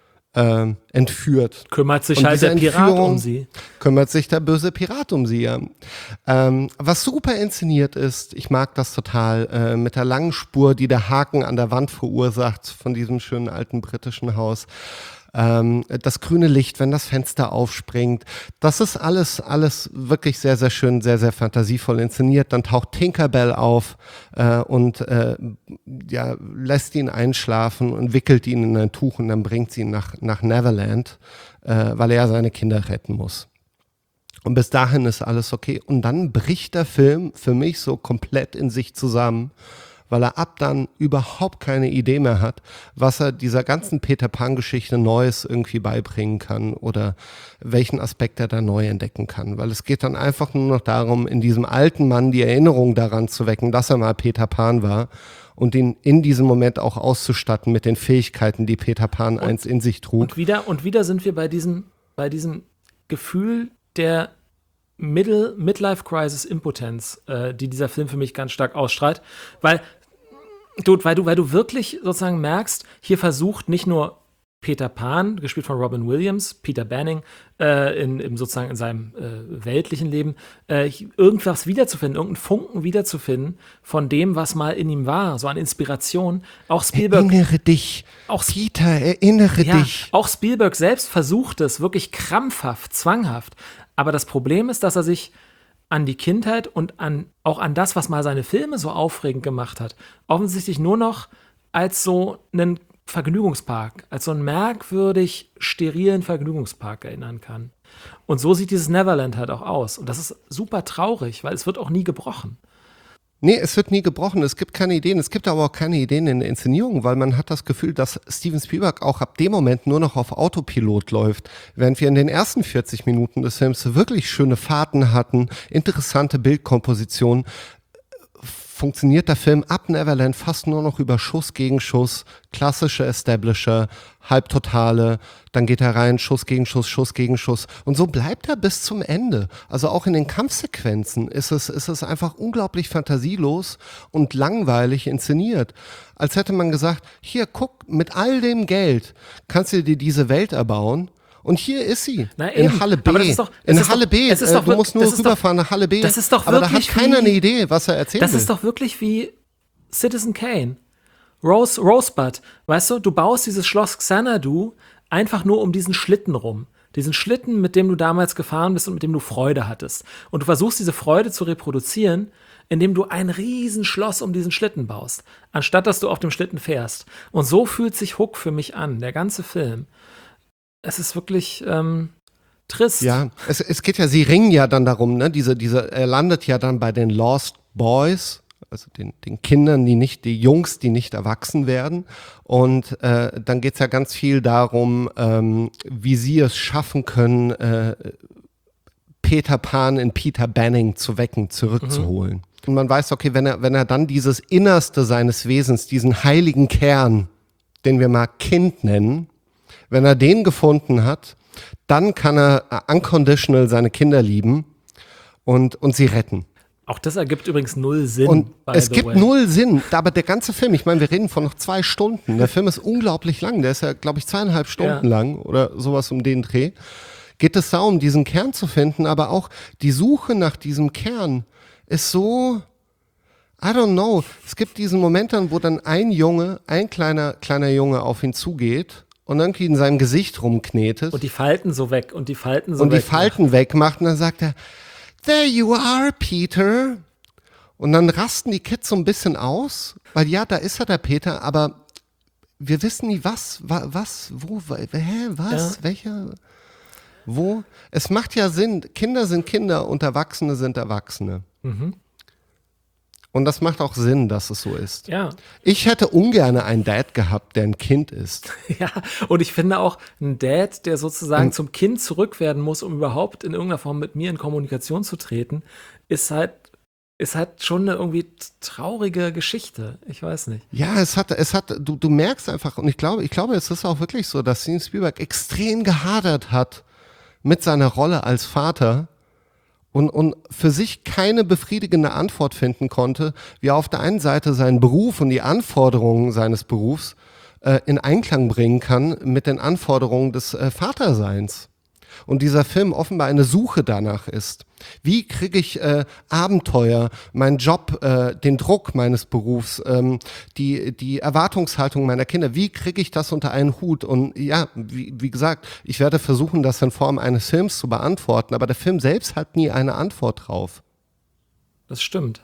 äh, entführt. Kümmert sich Und halt diese der Pirat Entführung um sie. Kümmert sich der böse Pirat um sie, ja. Ähm, was super inszeniert ist, ich mag das total, äh, mit der langen Spur, die der Haken an der Wand verursacht von diesem schönen alten britischen Haus. Ähm, das grüne Licht, wenn das Fenster aufspringt. Das ist alles, alles wirklich sehr, sehr schön, sehr, sehr fantasievoll inszeniert. Dann taucht Tinkerbell auf äh, und äh, ja, lässt ihn einschlafen und wickelt ihn in ein Tuch und dann bringt sie ihn nach, nach Neverland, äh, weil er seine Kinder retten muss. Und bis dahin ist alles okay. Und dann bricht der Film für mich so komplett in sich zusammen, weil er ab dann überhaupt keine Idee mehr hat, was er dieser ganzen Peter Pan-Geschichte Neues irgendwie beibringen kann oder welchen Aspekt er da neu entdecken kann. Weil es geht dann einfach nur noch darum, in diesem alten Mann die Erinnerung daran zu wecken, dass er mal Peter Pan war und ihn in diesem Moment auch auszustatten mit den Fähigkeiten, die Peter Pan einst in sich trug. Und wieder, und wieder sind wir bei diesem, bei diesem Gefühl der Middle, Midlife-Crisis-Impotenz, äh, die dieser Film für mich ganz stark ausstrahlt. Weil du, weil, du, weil du wirklich sozusagen merkst, hier versucht nicht nur Peter Pan, gespielt von Robin Williams, Peter Banning, äh, in, in sozusagen in seinem äh, weltlichen Leben, äh, irgendwas wiederzufinden, irgendeinen Funken wiederzufinden von dem, was mal in ihm war, so an Inspiration. Auch Spielberg. Erinnere dich, Auch Peter, erinnere ja, dich. Auch Spielberg selbst versucht es wirklich krampfhaft, zwanghaft. Aber das Problem ist, dass er sich an die Kindheit und an, auch an das, was mal seine Filme so aufregend gemacht hat, offensichtlich nur noch als so einen Vergnügungspark, als so einen merkwürdig sterilen Vergnügungspark erinnern kann. Und so sieht dieses Neverland halt auch aus. Und das ist super traurig, weil es wird auch nie gebrochen. Nee, es wird nie gebrochen, es gibt keine Ideen, es gibt aber auch keine Ideen in der Inszenierung, weil man hat das Gefühl, dass Steven Spielberg auch ab dem Moment nur noch auf Autopilot läuft. Während wir in den ersten vierzig Minuten des Films wirklich schöne Fahrten hatten, interessante Bildkompositionen, funktioniert der Film ab Neverland fast nur noch über Schuss gegen Schuss, klassische Establisher, Halbtotale, dann geht er rein, Schuss gegen Schuss, Schuss gegen Schuss und so bleibt er bis zum Ende. Also auch in den Kampfsequenzen ist es, ist es einfach unglaublich fantasielos und langweilig inszeniert. Als hätte man gesagt, hier guck, mit all dem Geld kannst du dir diese Welt erbauen. Und hier ist sie, Na in eben. Halle B. Aber das ist doch- in das ist Halle doch- B, es ist äh, doch du wir- musst nur das ist rüberfahren nach Halle B. das ist doch aber da hat wirklich keiner wie- eine Idee, was er erzählen Das will. ist doch wirklich wie Citizen Kane. Rose, Rosebud, weißt du, du baust dieses Schloss Xanadu einfach nur um diesen Schlitten rum. Diesen Schlitten, mit dem du damals gefahren bist und mit dem du Freude hattest. Und du versuchst diese Freude zu reproduzieren, indem du ein Riesenschloss um diesen Schlitten baust, anstatt dass du auf dem Schlitten fährst. Und so fühlt sich Hook für mich an, der ganze Film. Es ist wirklich ähm, trist. Ja, es, es geht ja, sie ringen ja dann darum, ne? Diese, diese, er landet ja dann bei den Lost Boys, also den, den Kindern, die nicht, die Jungs, die nicht erwachsen werden. Und äh, dann geht's ja ganz viel darum, ähm, wie sie es schaffen können, äh, Peter Pan in Peter Banning zu wecken, zurückzuholen. Mhm. Und man weiß, okay, wenn er, wenn er dann dieses Innerste seines Wesens, diesen heiligen Kern, den wir mal Kind nennen, wenn er den gefunden hat, dann kann er unconditional seine Kinder lieben und, und sie retten. Auch das ergibt übrigens null Sinn. Und by es the gibt way. null Sinn, aber der ganze Film, ich meine, wir reden von noch zwei Stunden. Der Film ist unglaublich lang, der ist ja, glaube ich, zweieinhalb Stunden Ja. lang oder sowas um den Dreh. Geht es darum, diesen Kern zu finden, aber auch die Suche nach diesem Kern ist so, I don't know. Es gibt diesen Moment dann, wo dann ein Junge, ein kleiner, kleiner Junge auf ihn zugeht und irgendwie in seinem Gesicht rumknetet Und die Falten so weg und die Falten so und die weg. Falten wegmacht und dann sagt er, there you are, Peter. Und dann rasten die Kids so ein bisschen aus, weil ja, da ist ja der Peter, aber wir wissen nie, was, wa- was, wo, wa- hä, was, Ja. welcher, wo. Es macht ja Sinn, Kinder sind Kinder und Erwachsene sind Erwachsene. Mhm. Und das macht auch Sinn, dass es so ist. Ja. Ich hätte ungern einen Dad gehabt, der ein Kind ist. Ja, und ich finde auch, ein Dad, der sozusagen zum Kind zurück werden muss, um überhaupt in irgendeiner Form mit mir in Kommunikation zu treten, ist halt, ist halt schon eine irgendwie traurige Geschichte. Ich weiß nicht. Ja, es hat, es hat, du, du merkst einfach, und ich glaube, ich glaube, es ist auch wirklich so, dass Steven Spielberg extrem gehadert hat mit seiner Rolle als Vater und, und für sich keine befriedigende Antwort finden konnte, wie er auf der einen Seite seinen Beruf und die Anforderungen seines Berufs äh, in Einklang bringen kann mit den Anforderungen des äh, Vaterseins. Und dieser Film offenbar eine Suche danach ist. Wie kriege ich äh, Abenteuer, meinen Job, äh, den Druck meines Berufs, ähm, die, die Erwartungshaltung meiner Kinder, wie kriege ich das unter einen Hut? Und ja, wie, wie gesagt, ich werde versuchen, das in Form eines Films zu beantworten, aber der Film selbst hat nie eine Antwort drauf. Das stimmt.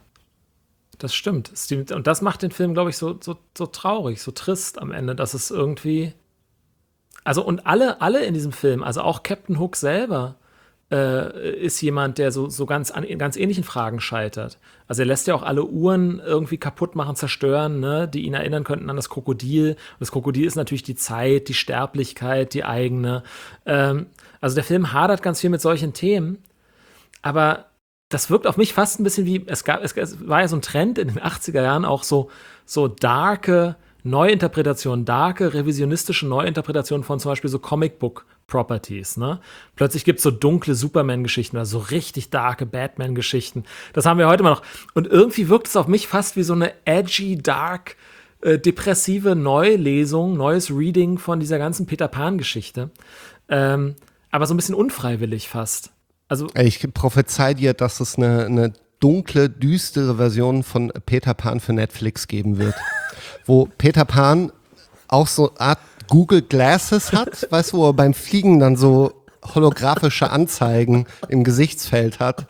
Das stimmt. Steven- Und das macht den Film, glaube ich, so, so, so traurig, so trist am Ende, dass es irgendwie. Also, und alle, alle in diesem Film, also auch Captain Hook selber, äh, ist jemand, der so, so ganz an ganz ähnlichen Fragen scheitert. Also er lässt ja auch alle Uhren irgendwie kaputt machen, zerstören, ne, die ihn erinnern könnten an das Krokodil. Und das Krokodil ist natürlich die Zeit, die Sterblichkeit, die eigene. Ähm, also der Film hadert ganz viel mit solchen Themen, aber das wirkt auf mich fast ein bisschen wie, es gab, es, es war ja so ein Trend in den achtziger Jahren auch so, so darke Neuinterpretationen, darke, revisionistische Neuinterpretationen von zum Beispiel so Comicbook-Properties, ne? Plötzlich gibt es so dunkle Superman-Geschichten oder so richtig darke Batman-Geschichten. Das haben wir heute immer noch. Und irgendwie wirkt es auf mich fast wie so eine edgy, dark, äh, depressive Neulesung, neues Reading von dieser ganzen Peter Pan-Geschichte. Ähm, aber so ein bisschen unfreiwillig fast. Also, Ich prophezei dir, dass es eine, eine dunkle, düstere Version von Peter Pan für Netflix geben wird. Wo Peter Pan auch so eine Art Google Glasses hat, weißt du, wo er beim Fliegen dann so holographische Anzeigen im Gesichtsfeld hat.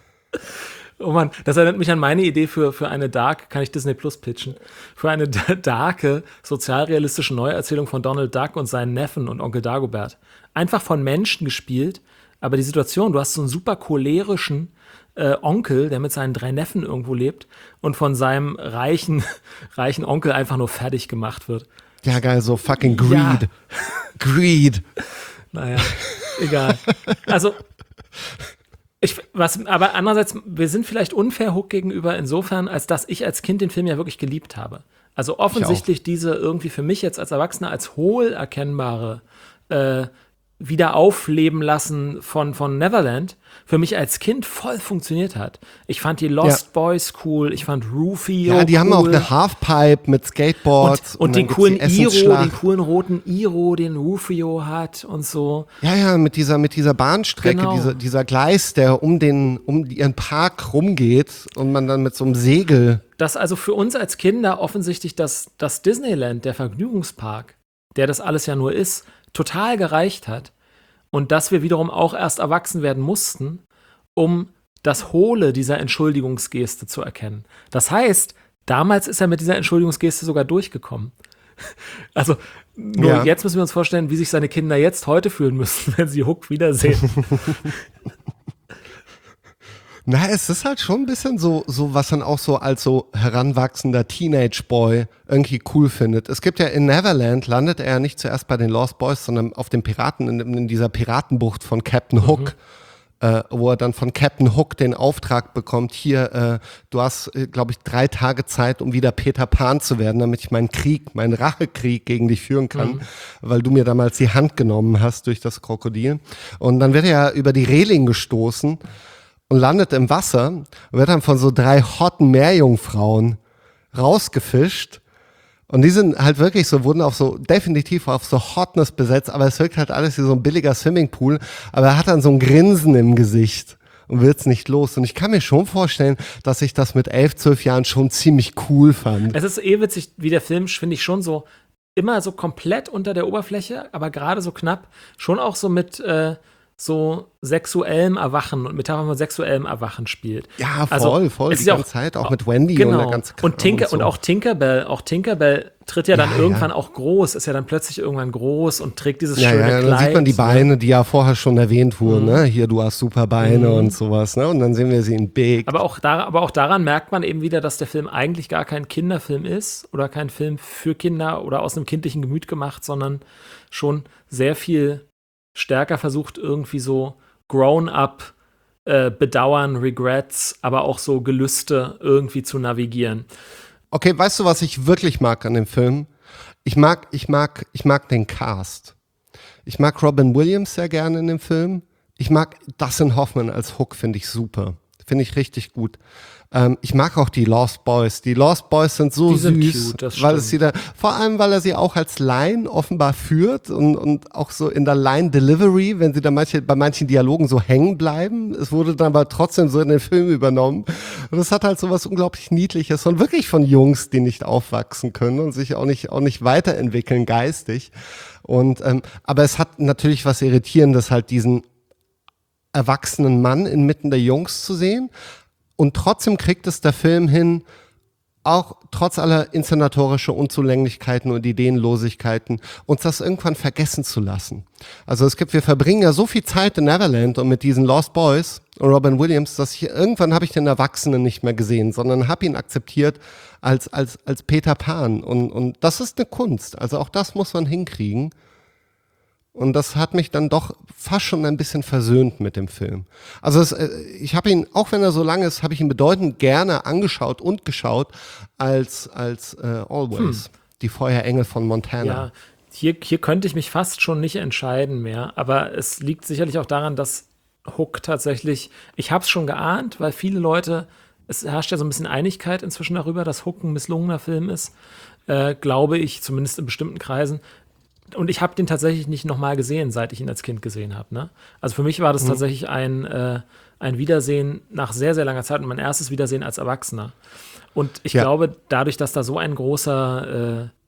oh Mann, das erinnert mich an meine Idee für, für eine dark, kann ich Disney Plus pitchen, für eine d- darke, sozialrealistische Neuerzählung von Donald Duck und seinen Neffen und Onkel Dagobert. Einfach von Menschen gespielt, Aber die Situation, du hast so einen super cholerischen äh, Onkel, der mit seinen drei Neffen irgendwo lebt und von seinem reichen, reichen Onkel einfach nur fertig gemacht wird. Ja, geil, so fucking Greed. Ja. Greed. Naja, egal. Also, ich, was, aber andererseits, wir sind vielleicht unfair Hook gegenüber insofern, als dass ich als Kind den Film ja wirklich geliebt habe. Also offensichtlich diese irgendwie für mich jetzt als Erwachsener als hohl erkennbare äh, wieder aufleben lassen von, von Neverland für mich als Kind voll funktioniert hat. Ich fand die Lost Ja. Boys cool, ich fand Rufio Ja, die cool. haben auch eine Halfpipe mit Skateboards. Und, und, dann den gibt's coolen die Iro, Essensschlacht. den coolen roten Iro, den Rufio hat und so. Ja, ja, mit dieser, mit dieser Bahnstrecke, Genau. dieser, dieser Gleis, der um den, um ihren Park rumgeht und man dann mit so einem Segel. Dass also für uns als Kinder offensichtlich das, das Disneyland, der Vergnügungspark, der das alles ja nur ist, total gereicht hat. Und dass wir wiederum auch erst erwachsen werden mussten, um das Hohle dieser Entschuldigungsgeste zu erkennen. Das heißt, damals ist er mit dieser Entschuldigungsgeste sogar durchgekommen. Also, nur Ja. jetzt müssen wir uns vorstellen, wie sich seine Kinder jetzt heute fühlen müssen, wenn sie Hook wiedersehen. Na, es ist halt schon ein bisschen so, so was man auch so als so heranwachsender Teenage-Boy irgendwie cool findet. Es gibt ja in Neverland, landet er ja nicht zuerst bei den Lost Boys, sondern auf dem Piraten, in, in dieser Piratenbucht von Captain Hook, äh, wo er dann von Captain Hook den Auftrag bekommt, hier, äh, du hast, äh, glaube ich, drei Tage Zeit, um wieder Peter Pan zu werden, damit ich meinen Krieg, meinen Rachekrieg gegen dich führen kann, weil du mir damals die Hand genommen hast durch das Krokodil. Und dann wird er ja über die Reling gestoßen und landet im Wasser und wird dann von so drei hotten Meerjungfrauen rausgefischt. Und die sind halt wirklich so, wurden auch so definitiv auf so Hotness besetzt, aber es wirkt halt alles wie so ein billiger Swimmingpool. Aber er hat dann so ein Grinsen im Gesicht und wird's nicht los. Und ich kann mir schon vorstellen, dass ich das mit elf, zwölf Jahren schon ziemlich cool fand. Es ist eh witzig, wie der Film, finde ich, schon so immer so komplett unter der Oberfläche, aber gerade so knapp, schon auch so mit äh, so sexuellem Erwachen und Metaphern von sexuellem Erwachen spielt. Ja, voll, Also, voll, es die ist ja ganze auch- Zeit, auch mit Wendy Genau. und der ganze Kram und, Tinker, so. und auch Tinkerbell, auch Tinkerbell tritt ja dann Ja, irgendwann ja. auch groß, ist ja dann plötzlich irgendwann groß und trägt dieses Ja, schöne ja, Kleid. dann sieht man die ne? Beine, die ja vorher schon erwähnt wurden, ne? Hier, du hast super Beine und sowas, ne? Und dann sehen wir sie in Big. Aber auch, da, aber auch daran merkt man eben wieder, dass der Film eigentlich gar kein Kinderfilm ist oder kein Film für Kinder oder aus einem kindlichen Gemüt gemacht, sondern schon sehr viel stärker versucht, irgendwie so grown-up äh, Bedauern, Regrets, aber auch so Gelüste irgendwie zu navigieren. Okay, weißt du, was ich wirklich mag an dem Film? Ich mag, ich mag, ich mag den Cast. Ich mag Robin Williams sehr gerne in dem Film. Ich mag Dustin Hoffman als Hook, finde ich super. Finde ich richtig gut. Ähm, ich mag auch die Lost Boys. Die Lost Boys sind so Die sind süß, cute, das weil es stimmt. sie da, vor allem, weil er sie auch als Line offenbar führt und, und auch so in der Line Delivery, wenn sie da manche, bei manchen Dialogen so hängen bleiben. Es wurde dann aber trotzdem so in den Film übernommen. Und es hat halt so was unglaublich Niedliches und wirklich von Jungs, die nicht aufwachsen können und sich auch nicht, auch nicht weiterentwickeln geistig. Und, ähm, aber es hat natürlich was Irritierendes, halt diesen erwachsenen Mann inmitten der Jungs zu sehen. Und trotzdem kriegt es der Film hin, auch trotz aller inszenatorischer Unzulänglichkeiten und Ideenlosigkeiten, uns das irgendwann vergessen zu lassen. Also es gibt, wir verbringen ja so viel Zeit in Neverland und mit diesen Lost Boys und Robin Williams, dass ich irgendwann habe ich den Erwachsenen nicht mehr gesehen, sondern habe ihn akzeptiert als, als, als Peter Pan. Und, und das ist eine Kunst. Also auch das muss man hinkriegen. Und das hat mich dann doch fast schon ein bisschen versöhnt mit dem Film. Also es, äh, ich habe ihn, auch wenn er so lang ist, habe ich ihn bedeutend gerne angeschaut und geschaut als, als äh, Always, die Feuerengel von Montana. Ja, hier, hier könnte ich mich fast schon nicht entscheiden mehr. Aber es liegt sicherlich auch daran, dass Hook tatsächlich, ich habe es schon geahnt, weil viele Leute, es herrscht ja so ein bisschen Einigkeit inzwischen darüber, dass Hook ein misslungener Film ist, äh, glaube ich, zumindest in bestimmten Kreisen. Und ich habe den tatsächlich nicht nochmal gesehen, seit ich ihn als Kind gesehen habe. Ne? Also für mich war das mhm. tatsächlich ein, äh, ein Wiedersehen nach sehr, sehr langer Zeit und mein erstes Wiedersehen als Erwachsener. Und ich ja. glaube, dadurch, dass da so ein großer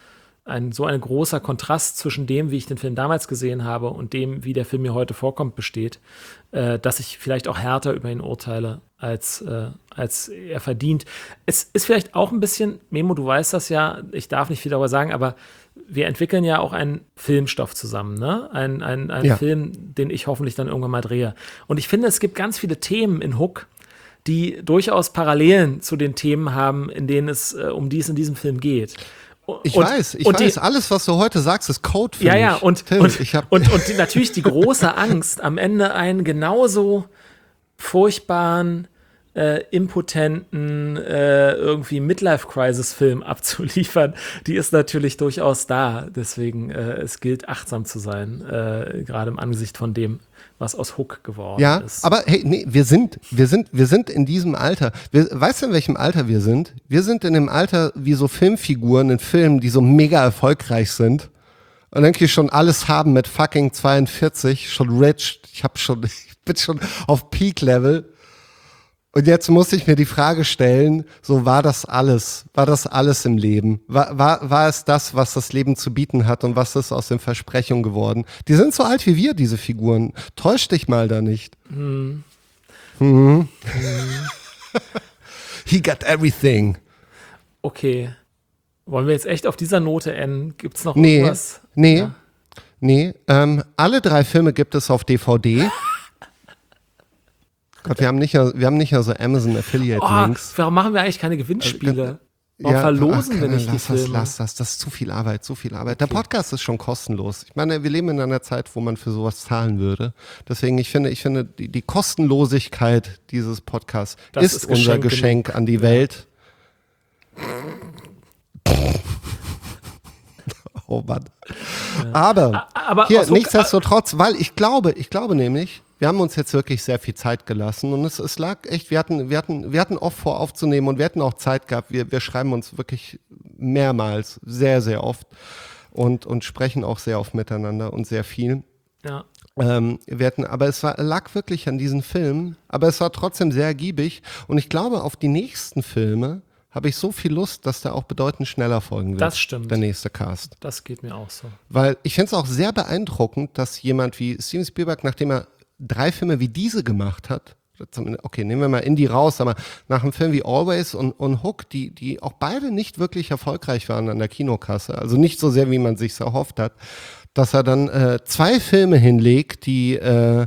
ein so ein großer Kontrast zwischen dem, wie ich den Film damals gesehen habe und dem, wie der Film mir heute vorkommt, besteht, äh, dass ich vielleicht auch härter über ihn urteile, als, äh, als er verdient. Es ist vielleicht auch ein bisschen, Memo, du weißt das ja, ich darf nicht viel darüber sagen, aber wir entwickeln ja auch einen Filmstoff zusammen, ne? Ein, ein, ein Ja. Film, den ich hoffentlich dann irgendwann mal drehe. Und ich finde, es gibt ganz viele Themen in Hook, die durchaus Parallelen zu den Themen haben, in denen es, äh, um die es in diesem Film geht. Ich Und- weiß, ich und die- weiß, alles, was du heute sagst, ist Code für Ja, mich. ja, und, Tim, und, ich hab, und, und die, natürlich die große Angst, am Ende einen genauso furchtbaren, äh, impotenten, äh, irgendwie Midlife-Crisis-Film abzuliefern, die ist natürlich durchaus da. Deswegen, äh, es gilt, achtsam zu sein, äh, gerade im Angesicht von dem, was aus Hook geworden ja, ist. aber hey, nee, wir sind, wir sind, wir sind in diesem Alter. Wir, weißt du, in welchem Alter wir sind? Wir sind in dem Alter wie so Filmfiguren in Filmen, die so mega erfolgreich sind. Und irgendwie schon alles haben mit fucking zweiundvierzig, schon rich. Ich hab schon, ich bin schon auf Peak-Level. Und jetzt muss ich mir die Frage stellen, so war das alles? War das alles im Leben? War, war, war es das, was das Leben zu bieten hat und was ist aus den Versprechungen geworden? Die sind so alt wie wir, diese Figuren. Täusch dich mal da nicht. Hm. Mhm. He got everything. Okay. Wollen wir jetzt echt auf dieser Note enden? Gibt es noch Nee, irgendwas? nee, Ja. nee. Ähm, alle drei Filme gibt es auf D V D. Gott, wir haben nicht, wir haben nicht nur so Amazon Affiliate Oh, Links. warum machen wir eigentlich keine Gewinnspiele? Warum Ja, verlosen ach, wir nicht die lass das, Filme? lass das, das ist zu viel Arbeit, zu viel Arbeit. Der Podcast ist schon kostenlos. Ich meine, wir leben in einer Zeit, wo man für sowas zahlen würde. Deswegen, ich finde, ich finde, die, die Kostenlosigkeit dieses Podcasts Das ist, ist unser Geschenk Geschenk an die Welt. Oh Mann. Aber, Aber hier, aus Hook- nichtsdestotrotz, weil ich glaube, ich glaube nämlich, wir haben uns jetzt wirklich sehr viel Zeit gelassen und es, es lag echt, wir hatten, wir hatten, wir hatten oft vor aufzunehmen und wir hatten auch Zeit gehabt. Wir, wir schreiben uns wirklich mehrmals, sehr, sehr oft und, und sprechen auch sehr oft miteinander und sehr viel. Ja. Ähm, wir hatten, aber es war, lag wirklich an diesen Filmen, aber es war trotzdem sehr ergiebig und ich glaube, auf die nächsten Filme habe ich so viel Lust, dass der auch bedeutend schneller folgen wird. Das stimmt. Der nächste Cast. Das geht mir auch so. Weil ich finde es auch sehr beeindruckend, dass jemand wie Steven Spielberg, nachdem er drei Filme wie diese gemacht hat, okay, nehmen wir mal Indie raus, aber nach einem Film wie Always und, und Hook, die, die auch beide nicht wirklich erfolgreich waren an der Kinokasse, also nicht so sehr, wie man sich erhofft hat, dass er dann äh, zwei Filme hinlegt, die äh,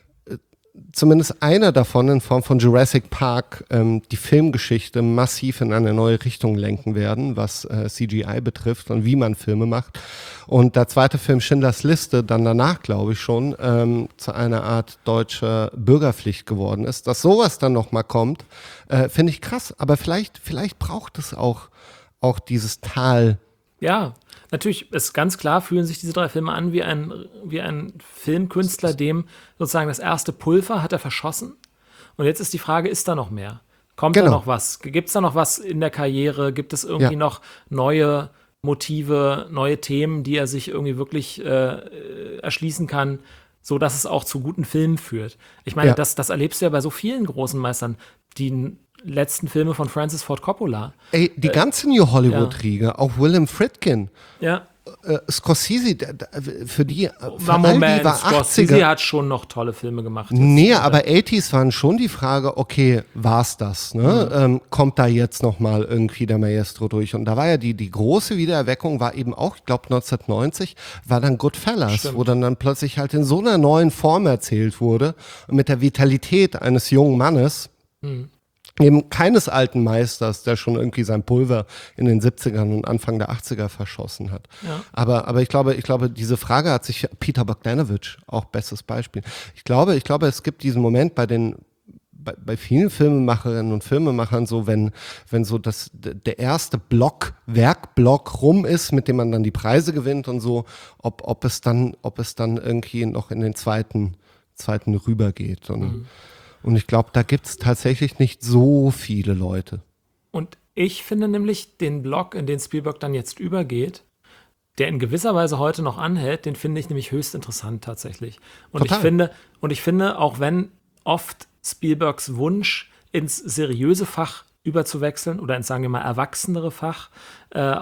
zumindest einer davon in Form von Jurassic Park ähm, die Filmgeschichte massiv in eine neue Richtung lenken werden, was äh, C G I betrifft und wie man Filme macht. Und der zweite Film Schindlers Liste dann danach, glaube ich schon, ähm, zu einer Art deutscher Bürgerpflicht geworden ist. Dass sowas dann nochmal kommt, äh, finde ich krass. Aber vielleicht, vielleicht braucht es auch, auch dieses Tal. Ja, natürlich ist ganz klar, fühlen sich diese drei Filme an wie ein, wie ein Filmkünstler, dem sozusagen das erste Pulver hat er verschossen. Und jetzt ist die Frage, ist da noch mehr? Kommt Genau. da noch was? Gibt es da noch was in der Karriere? Gibt es irgendwie Ja. noch neue Motive, neue Themen, die er sich irgendwie wirklich äh, erschließen kann, so dass es auch zu guten Filmen führt? Ich meine, Ja. das, das erlebst du ja bei so vielen großen Meistern. Die n- letzten Filme von Francis Ford Coppola. Ey, die ganze New Hollywood-Riege, auch Willem Friedkin, Ja, äh, Scorsese, da, da, für die, äh, für war all Moment, die war Scorsese achtziger. hat schon noch tolle Filme gemacht. jetzt. Nee, aber achtziger waren schon die Frage, okay, war's das, ne? Mhm. Ähm, kommt da jetzt noch mal irgendwie der Maestro durch? Und da war ja die, die große Wiedererweckung war eben auch, ich glaube neunzehnhundertneunzig, war dann Goodfellas, Stimmt. wo dann, dann plötzlich halt in so einer neuen Form erzählt wurde und mit der Vitalität eines jungen Mannes, Mhm. eben keines alten Meisters, der schon irgendwie sein Pulver in den siebzigern und Anfang der achtziger verschossen hat. Ja. Aber, aber ich glaube, ich glaube, diese Frage hat sich Peter Bogdanovich, auch bestes Beispiel. Ich glaube, ich glaube, es gibt diesen Moment bei den bei, bei vielen Filmemacherinnen und Filmemachern so, wenn, wenn so das, der erste Block, Werkblock rum ist, mit dem man dann die Preise gewinnt und so, ob, ob es dann, ob es dann irgendwie noch in den zweiten, zweiten rübergeht. Und, Mhm. und ich glaube, da gibt es tatsächlich nicht so viele Leute. Und ich finde nämlich den Block, in den Spielberg dann jetzt übergeht, der in gewisser Weise heute noch anhält, den finde ich nämlich höchst interessant tatsächlich. Und Total. ich finde, und ich finde, auch wenn oft Spielbergs Wunsch ins seriöse Fach überzuwechseln oder ins, sagen wir mal, erwachsenere Fach äh, auch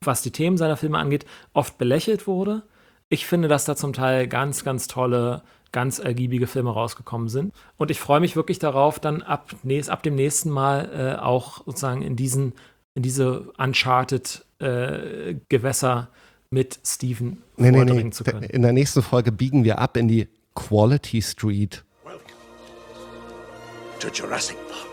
was die Themen seiner Filme angeht, oft belächelt wurde. Ich finde, dass da zum Teil ganz, ganz tolle, ganz ergiebige Filme rausgekommen sind. Und ich freue mich wirklich darauf, dann ab, nächst, ab dem nächsten Mal äh, auch sozusagen in diesen, in diese Uncharted äh, Gewässer mit Steven nee, vordringen nee, nee. zu können. In der nächsten Folge biegen wir ab in die Quality Street. Welcome to Jurassic Park.